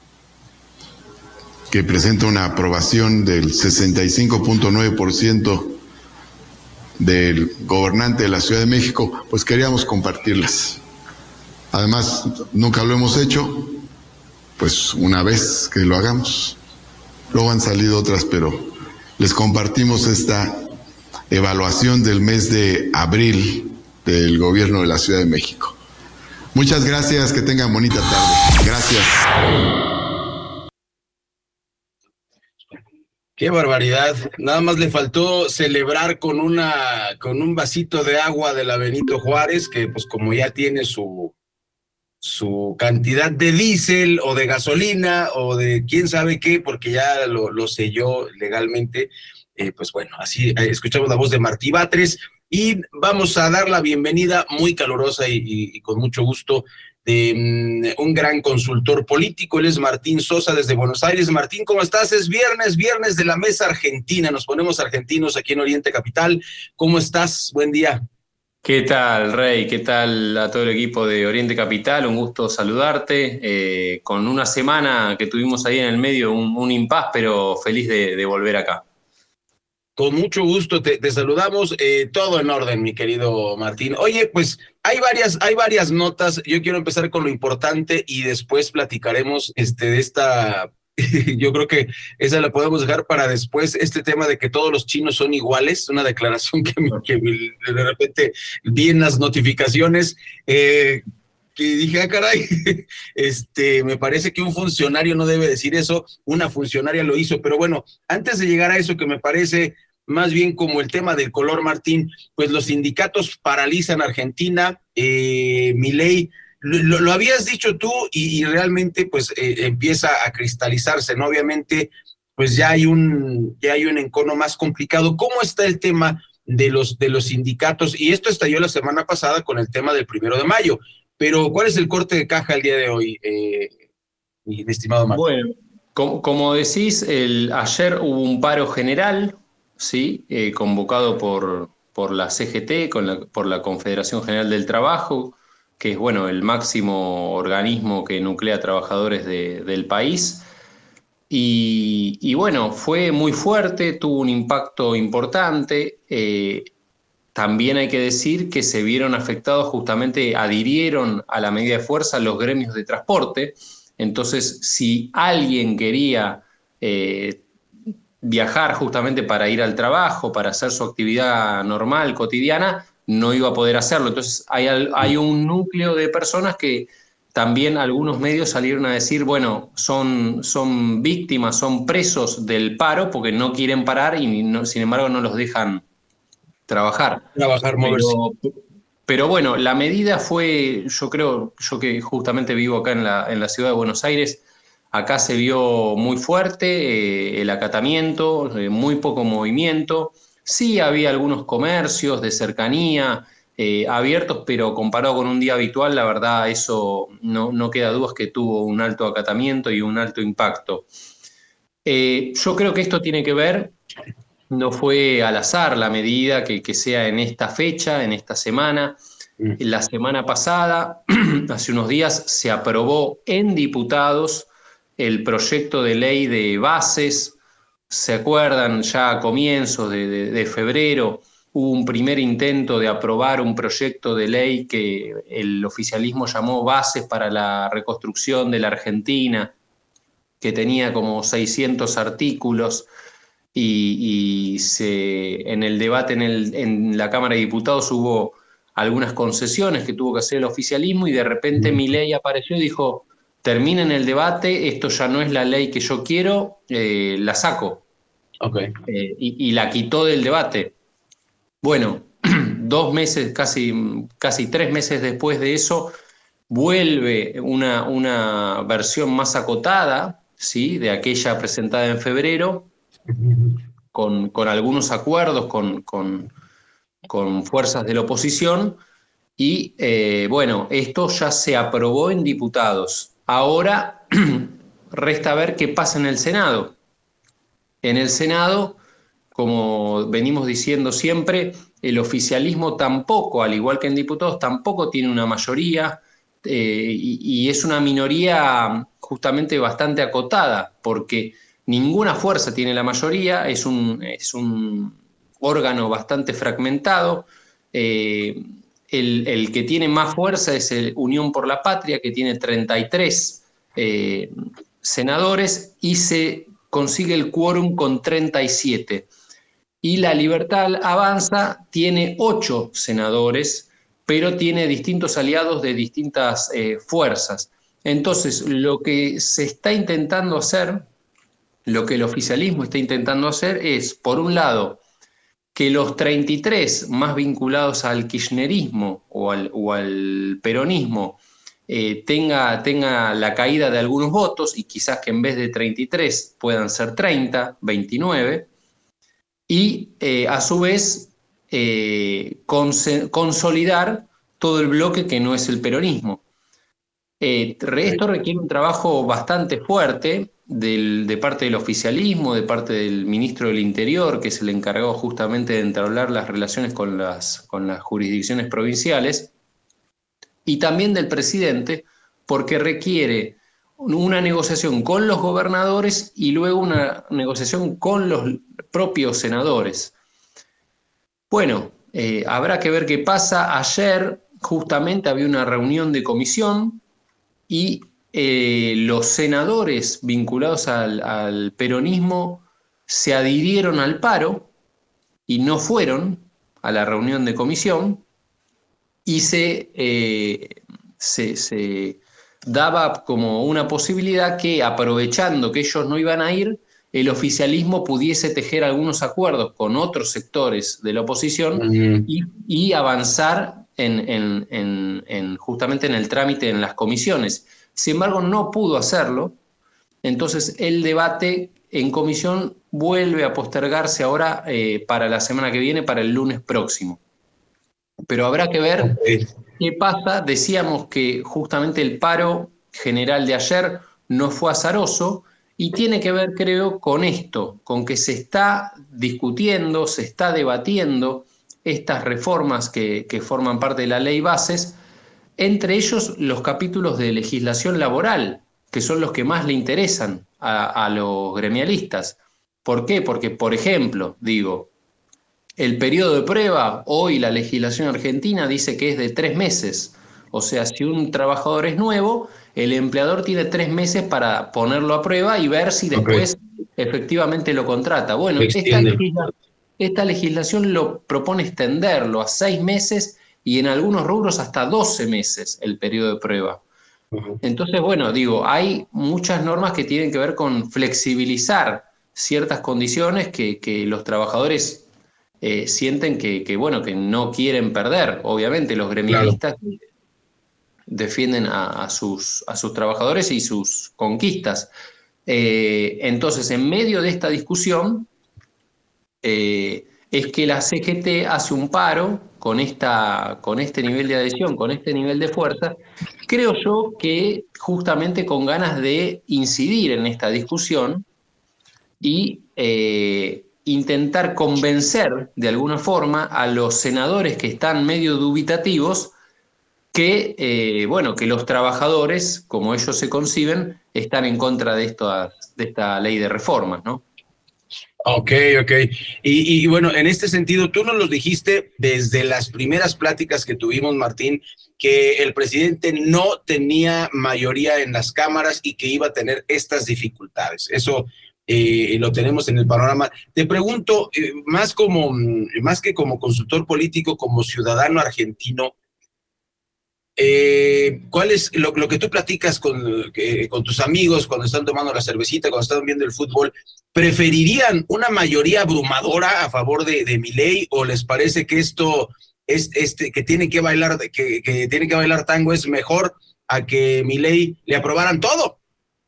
que presenta una aprobación del sesenta y cinco punto nueve por ciento del gobernante de la Ciudad de México, pues queríamos compartirlas. Además, nunca lo hemos hecho, pues una vez que lo hagamos. Luego han salido otras, pero les compartimos esta evaluación del mes de abril del gobierno de la Ciudad de México. Muchas gracias, que tengan bonita tarde. Gracias. Qué barbaridad. Nada más le faltó celebrar con una con un vasito de agua de la Benito Juárez, que pues como ya tiene su su cantidad de diésel o de gasolina o de quién sabe qué, porque ya lo, lo selló legalmente. Eh, pues bueno, así eh, escuchamos la voz de Martí Batres y vamos a dar la bienvenida muy calurosa y, y, y con mucho gusto de um, un gran consultor político. Él es Martín Sosa desde Buenos Aires. Martín, ¿cómo estás? Es viernes, viernes de la Mesa Argentina. Nos ponemos argentinos aquí en Oriente Capital. ¿Cómo estás? Buen día. ¿Qué tal, Rey? ¿Qué tal a todo el equipo de Oriente Capital? Un gusto saludarte. Eh, con una semana que tuvimos ahí en el medio, un, un impas, pero feliz de, de volver acá. Con mucho gusto te, te saludamos, eh, todo en orden, mi querido Martín. Oye, pues hay varias, hay varias notas. Yo quiero empezar con lo importante y después platicaremos este, de esta. Yo creo que esa la podemos dejar para después, este tema de que todos los chinos son iguales, una declaración que, me, que me, de repente vi en las notificaciones, eh, que dije, ah, caray, este, me parece que un funcionario no debe decir eso, una funcionaria lo hizo, pero bueno, antes de llegar a eso que me parece más bien como el tema del color, Martín, pues los sindicatos paralizan Argentina, eh, Milei, Lo, lo habías dicho tú y, y realmente pues eh, empieza a cristalizarse, ¿no? Obviamente pues ya hay un ya hay un encono más complicado. ¿Cómo está el tema de los de los sindicatos? Y esto estalló la semana pasada con el tema del primero de mayo, pero ¿cuál es el corte de caja el día de hoy, eh, mi estimado Martín? Bueno, como, como decís, el, ayer hubo un paro general, sí, eh, convocado por, por la C G T, con la, por la Confederación General del Trabajo, que es bueno, el máximo organismo que nuclea a trabajadores de, del país. Y, y bueno, fue muy fuerte, tuvo un impacto importante. Eh, también hay que decir que se vieron afectados, justamente adhirieron a la medida de fuerza los gremios de transporte. Entonces, si alguien quería eh, viajar justamente para ir al trabajo, para hacer su actividad normal, cotidiana, no iba a poder hacerlo. Entonces hay, hay un núcleo de personas que también algunos medios salieron a decir, bueno, son, son víctimas, son presos del paro porque no quieren parar y no, sin embargo no los dejan trabajar. Trabajar, moverse. Pero, pero bueno, la medida fue, yo creo, yo que justamente vivo acá en la, en la ciudad de Buenos Aires, acá se vio muy fuerte eh, el acatamiento, eh, muy poco movimiento. Sí había algunos comercios de cercanía eh, abiertos, pero comparado con un día habitual, la verdad, eso no, no queda dudas que tuvo un alto acatamiento y un alto impacto. Eh, yo creo que esto tiene que ver, no fue al azar la medida que, que sea en esta fecha, en esta semana. Mm. La semana pasada, hace unos días, se aprobó en diputados el proyecto de ley de bases. ¿Se acuerdan? Ya a comienzos de, de, de febrero hubo un primer intento de aprobar un proyecto de ley que el oficialismo llamó Bases para la Reconstrucción de la Argentina, que tenía como seiscientos artículos y, y se, en el debate en, el, en la Cámara de Diputados hubo algunas concesiones que tuvo que hacer el oficialismo y de repente Milei apareció y dijo, terminen el debate, esto ya no es la ley que yo quiero, eh, la saco. Okay. Eh, y, y la quitó del debate. Bueno, dos meses, casi, casi tres meses después de eso, vuelve una, una versión más acotada, ¿sí?, de aquella presentada en febrero, con, con algunos acuerdos con, con, con fuerzas de la oposición, y eh, bueno, esto ya se aprobó en diputados. Ahora resta ver qué pasa en el Senado. En el Senado, como venimos diciendo siempre, el oficialismo tampoco, al igual que en diputados, tampoco tiene una mayoría, eh, y, y es una minoría justamente bastante acotada, porque ninguna fuerza tiene la mayoría, es un, es un órgano bastante fragmentado. Eh, el, el que tiene más fuerza es el Unión por la Patria, que tiene treinta y tres eh, senadores, y se consigue el quórum con treinta y siete. Y la Libertad Avanza tiene ocho senadores, pero tiene distintos aliados de distintas eh, fuerzas. Entonces, lo que se está intentando hacer, lo que el oficialismo está intentando hacer es, por un lado, que los treinta y tres más vinculados al kirchnerismo o al, o al peronismo eh, tenga, tenga la caída de algunos votos, y quizás que en vez de treinta y tres puedan ser treinta, veintinueve, y eh, a su vez eh, cons- consolidar todo el bloque que no es el peronismo. Eh, esto requiere un trabajo bastante fuerte del, de parte del oficialismo, de parte del ministro del Interior, que es el encargado justamente de entablar las relaciones con las, con las jurisdicciones provinciales, y también del presidente, porque requiere una negociación con los gobernadores y luego una negociación con los propios senadores. Bueno, eh, habrá que ver qué pasa. Ayer justamente había una reunión de comisión y eh, los senadores vinculados al, al peronismo se adhirieron al paro y no fueron a la reunión de comisión, y se, eh, se, se daba como una posibilidad que, aprovechando que ellos no iban a ir, el oficialismo pudiese tejer algunos acuerdos con otros sectores de la oposición uh-huh. y, y avanzar en, en, en, en justamente en el trámite en las comisiones. Sin embargo, no pudo hacerlo, entonces el debate en comisión vuelve a postergarse ahora eh, para la semana que viene, para el lunes próximo. Pero habrá que ver okay. qué pasa. Decíamos que justamente el paro general de ayer no fue azaroso, y tiene que ver, creo, con esto, con que se está discutiendo, se está debatiendo estas reformas que, que forman parte de la ley bases, entre ellos los capítulos de legislación laboral, que son los que más le interesan a, a los gremialistas. ¿Por qué? Porque, por ejemplo, digo, el periodo de prueba, hoy la legislación argentina dice que es de tres meses. O sea, si un trabajador es nuevo, el empleador tiene tres meses para ponerlo a prueba y ver si después okay. efectivamente lo contrata. Bueno, esta, legisla- esta legislación lo propone extenderlo a seis meses y en algunos rubros hasta doce meses el periodo de prueba. Uh-huh. Entonces, bueno, digo, hay muchas normas que tienen que ver con flexibilizar ciertas condiciones que, que los trabajadores eh, sienten que, que, bueno, que no quieren perder. Obviamente los gremialistas claro. defienden a, a, sus, a sus trabajadores y sus conquistas. Eh, entonces, en medio de esta discusión, eh, es que la C G T hace un paro con, esta, con este nivel de adhesión, con este nivel de fuerza, creo yo que justamente con ganas de incidir en esta discusión y eh, intentar convencer de alguna forma a los senadores que están medio dubitativos que, eh, bueno, que los trabajadores, como ellos se conciben, están en contra de, esta, de esta ley de reformas, ¿no? Ok, ok. Y, y bueno, en este sentido, tú nos lo dijiste desde las primeras pláticas que tuvimos, Martín, que el presidente no tenía mayoría en las cámaras y que iba a tener estas dificultades. Eso eh, lo tenemos en el panorama. Te pregunto, eh, más, como, más que como consultor político, como ciudadano argentino, Eh, ¿cuál es lo, lo que tú platicas con, eh, con tus amigos cuando están tomando la cervecita, cuando están viendo el fútbol? ¿Preferirían una mayoría abrumadora a favor de, de Milei, o les parece que esto es este que tiene que bailar que, que tiene que bailar tango es mejor a que Milei le aprobaran todo?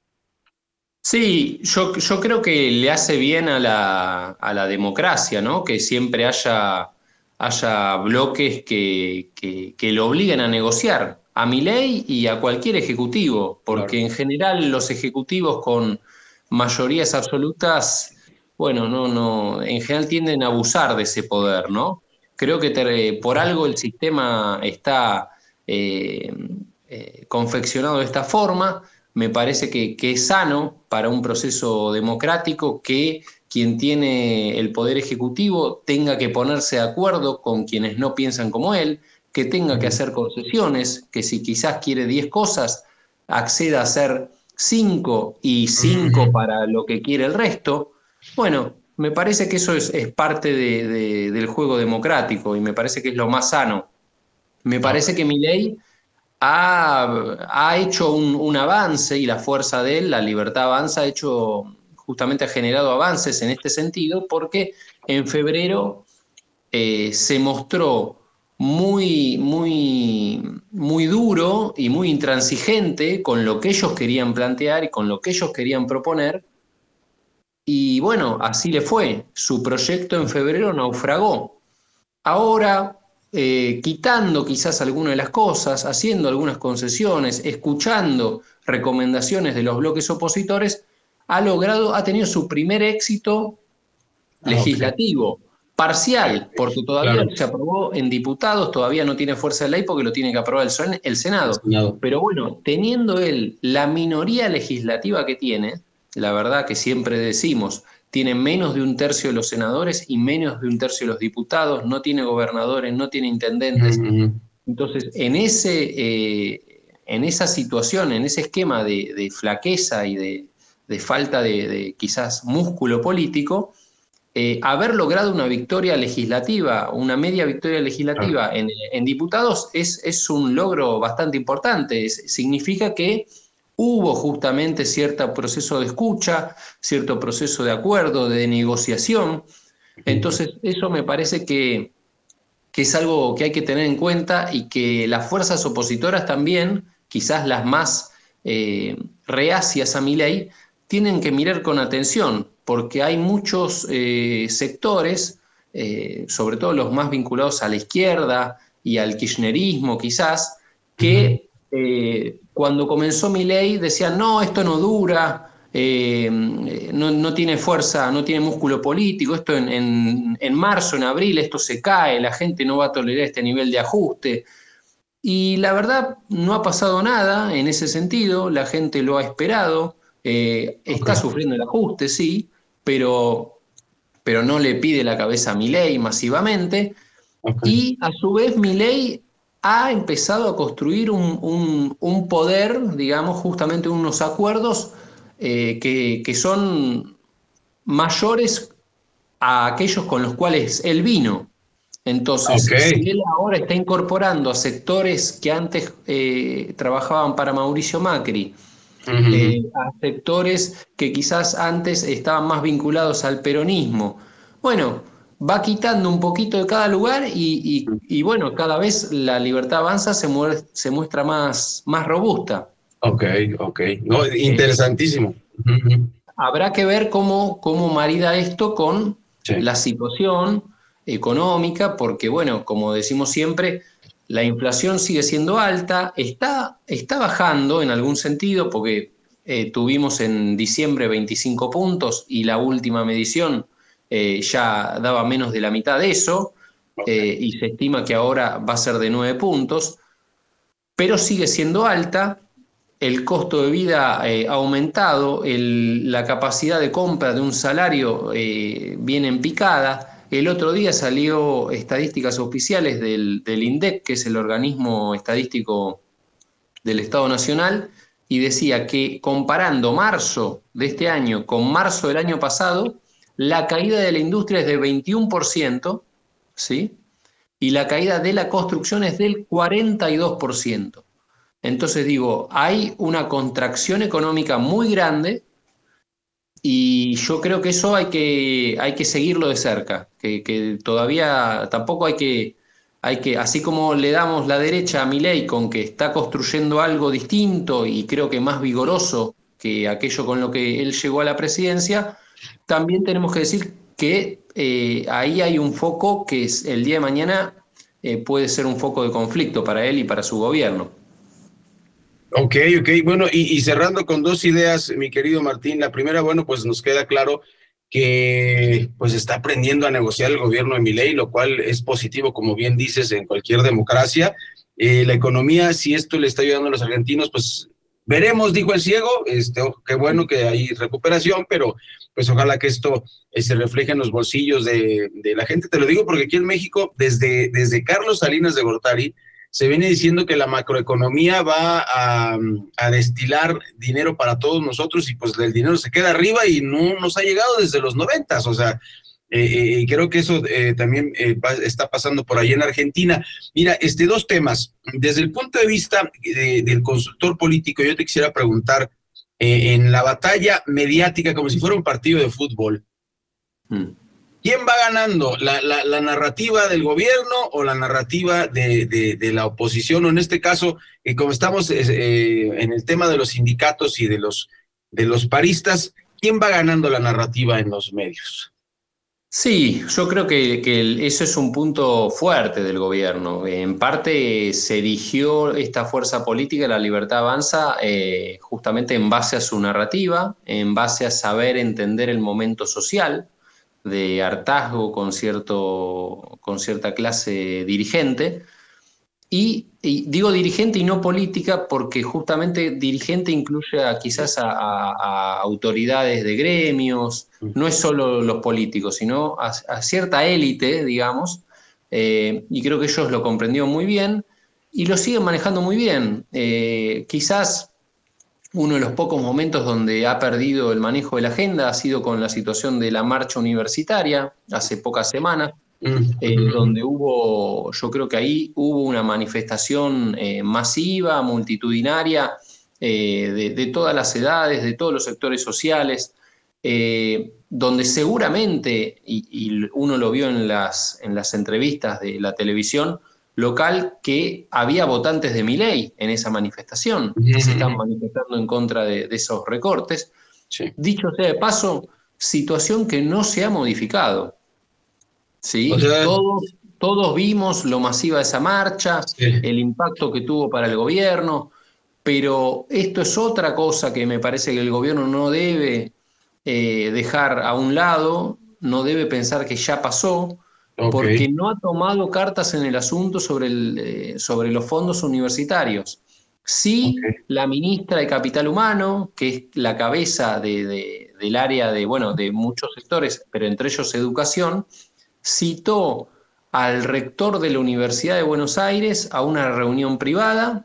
Sí, yo, yo creo que le hace bien a la, a la democracia, ¿no? Que siempre haya haya bloques que, que, que lo obliguen a negociar, a Milei y a cualquier ejecutivo, porque claro, en general los ejecutivos con mayorías absolutas, bueno, no, no, en general tienden a abusar de ese poder, ¿no? Creo que te, por algo el sistema está eh, eh, confeccionado de esta forma. Me parece que, que es sano para un proceso democrático que quien tiene el poder ejecutivo tenga que ponerse de acuerdo con quienes no piensan como él, que tenga que hacer concesiones, que si quizás quiere diez cosas, acceda a hacer cinco y cinco para lo que quiere el resto. Bueno, me parece que eso es, es parte de, de, del juego democrático y me parece que es lo más sano. Me parece que Milei ha, ha hecho un, un avance y la fuerza de él, la Libertad Avanza, ha hecho... justamente ha generado avances en este sentido, porque en febrero eh, se mostró muy, muy, muy duro y muy intransigente con lo que ellos querían plantear y con lo que ellos querían proponer, y bueno, así le fue. Su proyecto en febrero naufragó. Ahora, eh, quitando quizás algunas de las cosas, haciendo algunas concesiones, escuchando recomendaciones de los bloques opositores, ha logrado, ha tenido su primer éxito legislativo, okay, parcial, porque todavía claro, se aprobó en diputados, todavía no tiene fuerza de ley porque lo tiene que aprobar el, el Senado. El Senado. Pero bueno, teniendo él la minoría legislativa que tiene, la verdad que siempre decimos, tiene menos de un tercio de los senadores y menos de un tercio de los diputados, no tiene gobernadores, no tiene intendentes. Uh-huh. Entonces, en, ese, eh, en esa situación, en ese esquema de, de flaqueza y de de falta de, de quizás músculo político, eh, haber logrado una victoria legislativa, una media victoria legislativa ah. en, en diputados es, es un logro bastante importante. Es, significa que hubo justamente cierto proceso de escucha, cierto proceso de acuerdo, de negociación. Entonces eso me parece que, que es algo que hay que tener en cuenta y que las fuerzas opositoras también, quizás las más eh, reacias a Milei, tienen que mirar con atención, porque hay muchos eh, sectores, eh, sobre todo los más vinculados a la izquierda y al kirchnerismo quizás, que eh, cuando comenzó Milei decían, no, esto no dura, eh, no, no tiene fuerza, no tiene músculo político, esto en, en, en marzo, en abril, esto se cae, la gente no va a tolerar este nivel de ajuste. Y la verdad, no ha pasado nada en ese sentido, la gente lo ha esperado. Eh, está okay. sufriendo el ajuste, sí, pero, pero no le pide la cabeza a Milei masivamente. Okay. Y a su vez Milei ha empezado a construir un, un, un poder, digamos, justamente unos acuerdos eh, que, que son mayores a aquellos con los cuales él vino. Entonces, okay. si él ahora está incorporando a sectores que antes eh, trabajaban para Mauricio Macri, Uh-huh. Eh, a sectores que quizás antes estaban más vinculados al peronismo. Bueno, va quitando un poquito de cada lugar y, y, y bueno, cada vez la Libertad Avanza se, muere, se muestra más, más robusta. Ok, ok. No, interesantísimo. Eh, uh-huh. Habrá que ver cómo, cómo marida esto con sí. la situación económica, porque bueno, como decimos siempre, la inflación sigue siendo alta, está, está bajando en algún sentido, porque eh, tuvimos en diciembre veinticinco puntos y la última medición eh, ya daba menos de la mitad de eso, eh, y se estima que ahora va a ser de nueve puntos, pero sigue siendo alta, el costo de vida eh, ha aumentado, el, la capacidad de compra de un salario eh, viene en picada. El otro día salió estadísticas oficiales del, del INDEC, que es el organismo estadístico del Estado Nacional, y decía que comparando marzo de este año con marzo del año pasado, la caída de la industria es de veintiuno por ciento, ¿sí? Y la caída de la construcción es del cuarenta y dos por ciento. Entonces digo, hay una contracción económica muy grande y yo creo que eso hay que, hay que seguirlo de cerca, que, que todavía tampoco hay que, hay que, así como le damos la derecha a Milei con que está construyendo algo distinto y creo que más vigoroso que aquello con lo que él llegó a la presidencia, también tenemos que decir que eh, ahí hay un foco que es, el día de mañana eh, puede ser un foco de conflicto para él y para su gobierno. Ok, ok, bueno, y, y cerrando con dos ideas, mi querido Martín. La primera, bueno, pues nos queda claro que pues está aprendiendo a negociar el gobierno de Milei, lo cual es positivo, como bien dices, en cualquier democracia. Eh, la economía, si esto le está ayudando a los argentinos, pues veremos, dijo el ciego. Este, oh, qué bueno que hay recuperación, pero pues ojalá que esto eh, se refleje en los bolsillos de, de la gente. Te lo digo porque aquí en México, desde, desde Carlos Salinas de Gortari, se viene diciendo que la macroeconomía va a, a destilar dinero para todos nosotros y pues el dinero se queda arriba y no nos ha llegado desde los noventas. O sea, eh, eh, creo que eso eh, también eh, está pasando por ahí en Argentina. Mira, este, dos temas. Desde el punto de vista de, del consultor político, yo te quisiera preguntar, eh, en la batalla mediática, como si fuera un partido de fútbol, mm. ¿quién va ganando? ¿La, la, la narrativa del gobierno o la narrativa de, de, de la oposición? O en este caso, eh, como estamos eh, en el tema de los sindicatos y de los, de los paristas, ¿quién va ganando la narrativa en los medios? Sí, yo creo que, que eso es un punto fuerte del gobierno. En parte se erigió esta fuerza política, La Libertad Avanza, eh, justamente en base a su narrativa, en base a saber entender el momento social, de hartazgo con, cierto, con cierta clase dirigente, y, y digo dirigente y no política porque justamente dirigente incluye a, quizás a, a, a autoridades de gremios, no es solo los políticos, sino a, a cierta élite, digamos, eh, y creo que ellos lo comprendieron muy bien y lo siguen manejando muy bien. Eh, quizás uno de los pocos momentos donde ha perdido el manejo de la agenda ha sido con la situación de la marcha universitaria, hace pocas semanas, eh, donde hubo, yo creo que ahí hubo una manifestación eh, masiva, multitudinaria, eh, de, de todas las edades, de todos los sectores sociales, eh, donde seguramente, y, y uno lo vio en las, en las entrevistas de la televisión local, que había votantes de Milei en esa manifestación, que se están manifestando en contra de, de esos recortes. Sí. Dicho sea de paso, situación que no se ha modificado. ¿Sí? O sea, todos, todos vimos lo masiva de esa marcha, sí, el impacto que tuvo para el gobierno, pero esto es otra cosa que me parece que el gobierno no debe eh, dejar a un lado, no debe pensar que ya pasó, okay, porque no ha tomado cartas en el asunto sobre, el, eh, sobre los fondos universitarios. Sí, okay, la ministra de Capital Humano, que es la cabeza de, de, del área de, bueno, de muchos sectores, pero entre ellos educación, citó al rector de la Universidad de Buenos Aires a una reunión privada,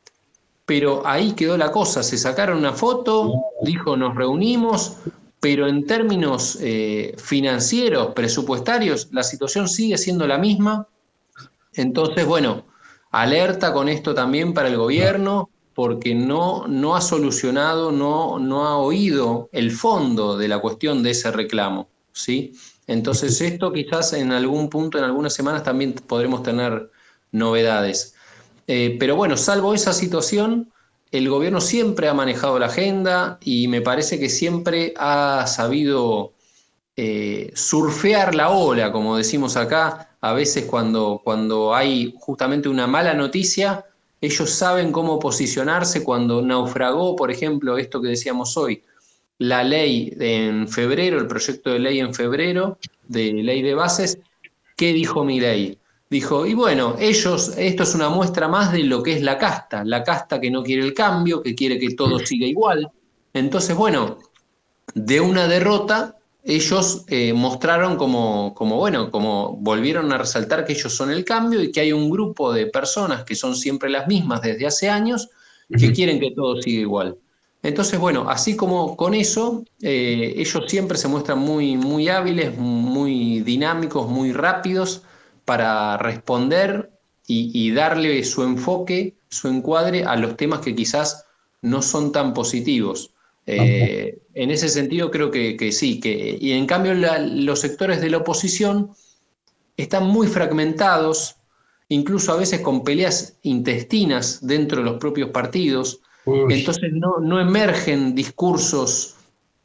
pero ahí quedó la cosa, se sacaron una foto, dijo nos reunimos, pero en términos eh, financieros, presupuestarios, la situación sigue siendo la misma. Entonces, bueno, alerta con esto también para el gobierno, porque no, no ha solucionado, no, no ha oído el fondo de la cuestión de ese reclamo, ¿sí? Entonces esto quizás en algún punto, en algunas semanas también podremos tener novedades. Eh, pero bueno, salvo esa situación, el gobierno siempre ha manejado la agenda y me parece que siempre ha sabido eh, surfear la ola, como decimos acá. A veces cuando, cuando hay justamente una mala noticia, ellos saben cómo posicionarse. Cuando naufragó, por ejemplo, esto que decíamos hoy, la ley en febrero, el proyecto de ley en febrero, de ley de bases, ¿qué dijo Milei? Dijo, y bueno, ellos, esto es una muestra más de lo que es la casta, la casta que no quiere el cambio, que quiere que todo siga igual. Entonces, bueno, de una derrota, ellos eh, mostraron como, como, bueno, como volvieron a resaltar que ellos son el cambio y que hay un grupo de personas que son siempre las mismas desde hace años, que uh-huh. quieren que todo siga igual. Entonces, bueno, así como con eso, eh, ellos siempre se muestran muy, muy hábiles, muy dinámicos, muy rápidos para responder y, y darle su enfoque, su encuadre a los temas que quizás no son tan positivos. Eh, en ese sentido creo que, que sí, que, y en cambio la, los sectores de la oposición están muy fragmentados, incluso a veces con peleas intestinas dentro de los propios partidos. Uy. Entonces no, no emergen discursos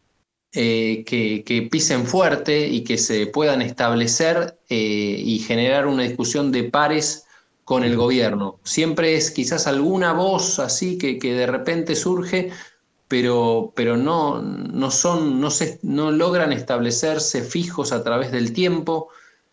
eh, que, que pisen fuerte y que se puedan establecer eh, y generar una discusión de pares con el gobierno. Siempre es quizás alguna voz así que, que de repente surge, pero, pero no, no, son, no, se, no logran establecerse fijos a través del tiempo.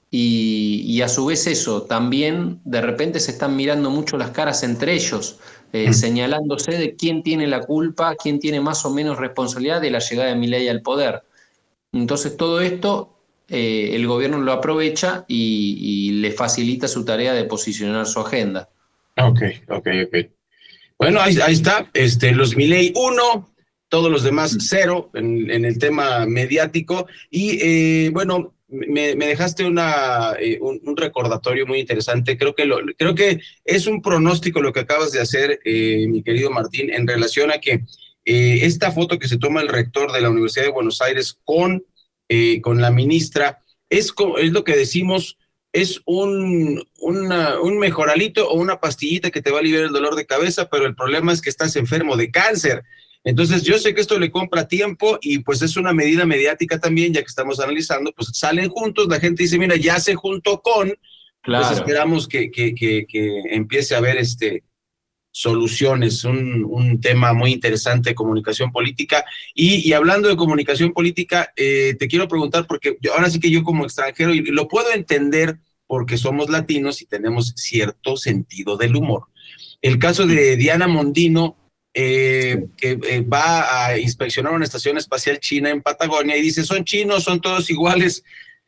Y, y a su vez eso, también de repente se están mirando mucho las caras entre ellos, eh, mm. señalándose de quién tiene la culpa, quién tiene más o menos responsabilidad de la llegada de Milei al poder. Entonces todo esto eh, el gobierno lo aprovecha y, y le facilita su tarea de posicionar su agenda. Ok, ok, ok. Bueno, ahí, ahí está, este, los Milei uno, todos los demás cero en, en el tema mediático. Y eh, bueno, Me, me dejaste una, eh, un, un recordatorio muy interesante. Creo que, lo, creo que es un pronóstico lo que acabas de hacer, eh, mi querido Martín, en relación a que eh, esta foto que se toma el rector de la Universidad de Buenos Aires con, eh, con la ministra es, es lo que decimos, es un, una, un mejoralito o una pastillita que te va a aliviar el dolor de cabeza, pero el problema es que estás enfermo de cáncer. Entonces yo sé que esto le compra tiempo y pues es una medida mediática también, ya que estamos analizando, pues salen juntos, la gente dice, mira, ya se juntó con, claro. Pues esperamos que, que, que, que empiece a haber este, soluciones, un, un tema muy interesante de comunicación política. Y, y hablando de comunicación política, eh, te quiero preguntar, porque yo, ahora sí que yo como extranjero, y lo puedo entender porque somos latinos y tenemos cierto sentido del humor. El caso de Diana Mondino, Eh, que eh, va a inspeccionar una estación espacial china en Patagonia y dice, son chinos, son todos iguales,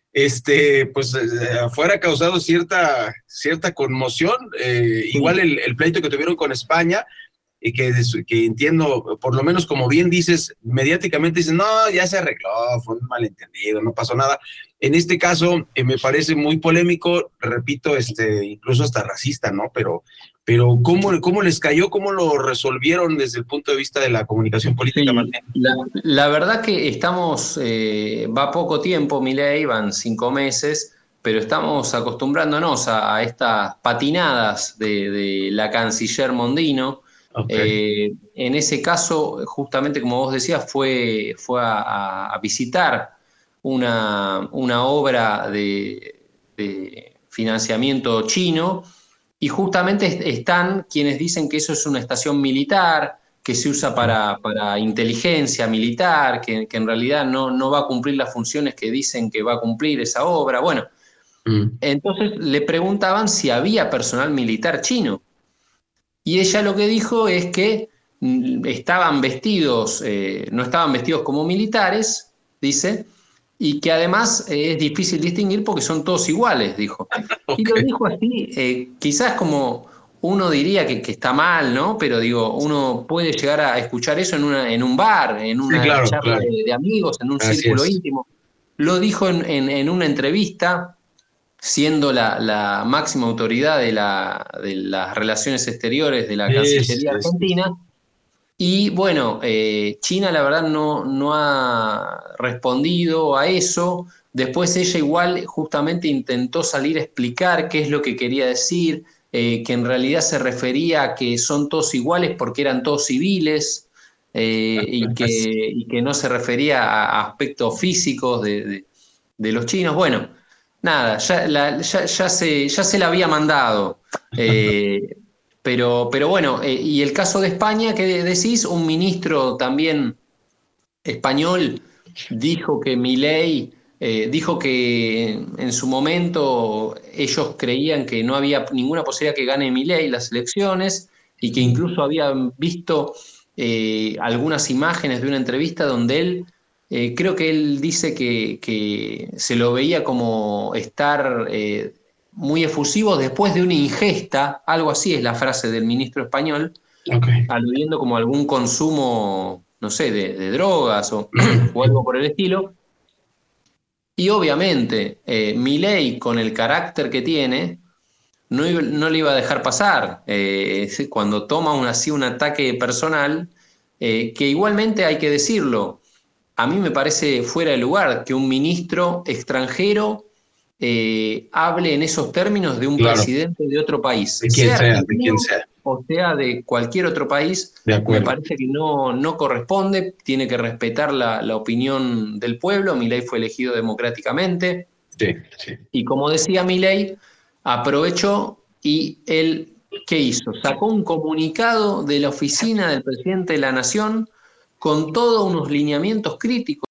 este, pues eh, afuera ha causado cierta, cierta conmoción, eh, sí. Igual el, el pleito que tuvieron con España, y que, que entiendo, por lo menos como bien dices, mediáticamente dicen, no, ya se arregló, fue un malentendido, no pasó nada. En este caso eh, me parece muy polémico, repito, este, incluso hasta racista, ¿no? Pero, pero ¿cómo, cómo les cayó? ¿Cómo lo resolvieron desde el punto de vista de la comunicación política, sí, Martín? La, la verdad que estamos, eh, va poco tiempo, Milei, van cinco meses, pero estamos acostumbrándonos a, a estas patinadas de, de la canciller Mondino. Okay. Eh, en ese caso, justamente como vos decías, fue, fue a, a visitar una, una obra de, de financiamiento chino y justamente están quienes dicen que eso es una estación militar, que se usa para, para inteligencia militar, que, que en realidad no, no va a cumplir las funciones que dicen que va a cumplir esa obra. Bueno, mm. entonces le preguntaban si había personal militar chino. Y ella lo que dijo es que estaban vestidos, eh, no estaban vestidos como militares, dice, y que además eh, es difícil distinguir porque son todos iguales, dijo. Okay. Y lo dijo así, eh, quizás como uno diría que, que está mal, ¿no? Pero digo, uno puede llegar a escuchar eso en, una, en un bar, en una sí, claro, charla claro. De, de amigos, en un así círculo es. íntimo. Lo dijo en, en, en una entrevista, siendo la, la máxima autoridad de, la, de las relaciones exteriores de la Cancillería es, Argentina. Es. Y bueno, eh, China la verdad no, no ha respondido a eso. Después ella igual justamente intentó salir a explicar qué es lo que quería decir, eh, que en realidad se refería a que son todos iguales porque eran todos civiles, eh, y, que, y que no se refería a aspectos físicos de, de, de los chinos. Bueno, nada, ya, la, ya, ya, se, ya se la había mandado. Eh, pero, pero bueno, eh, y el caso de España, ¿qué decís? Un ministro también español dijo que Milei, eh, dijo que en su momento ellos creían que no había ninguna posibilidad que gane Milei las elecciones y que incluso habían visto eh, algunas imágenes de una entrevista donde él Eh, creo que él dice que, que se lo veía como estar eh, muy efusivo después de una ingesta, algo así es la frase del ministro español, okay. aludiendo como algún consumo, no sé, de, de drogas o, o algo por el estilo. Y obviamente, eh, Milei, con el carácter que tiene, no, no le iba a dejar pasar eh, cuando toma un, así un ataque personal, eh, que igualmente hay que decirlo, a mí me parece fuera de lugar que un ministro extranjero eh, hable en esos términos de un claro. presidente de otro país. De quien sea, sea de quien sea. O sea, de cualquier otro país, me parece que no, no corresponde, tiene que respetar la, la opinión del pueblo. Milei fue elegido democráticamente. Sí, sí. Y como decía Milei, aprovechó y él, ¿qué hizo? Sacó un comunicado de la oficina del presidente de la Nación con todos unos lineamientos críticos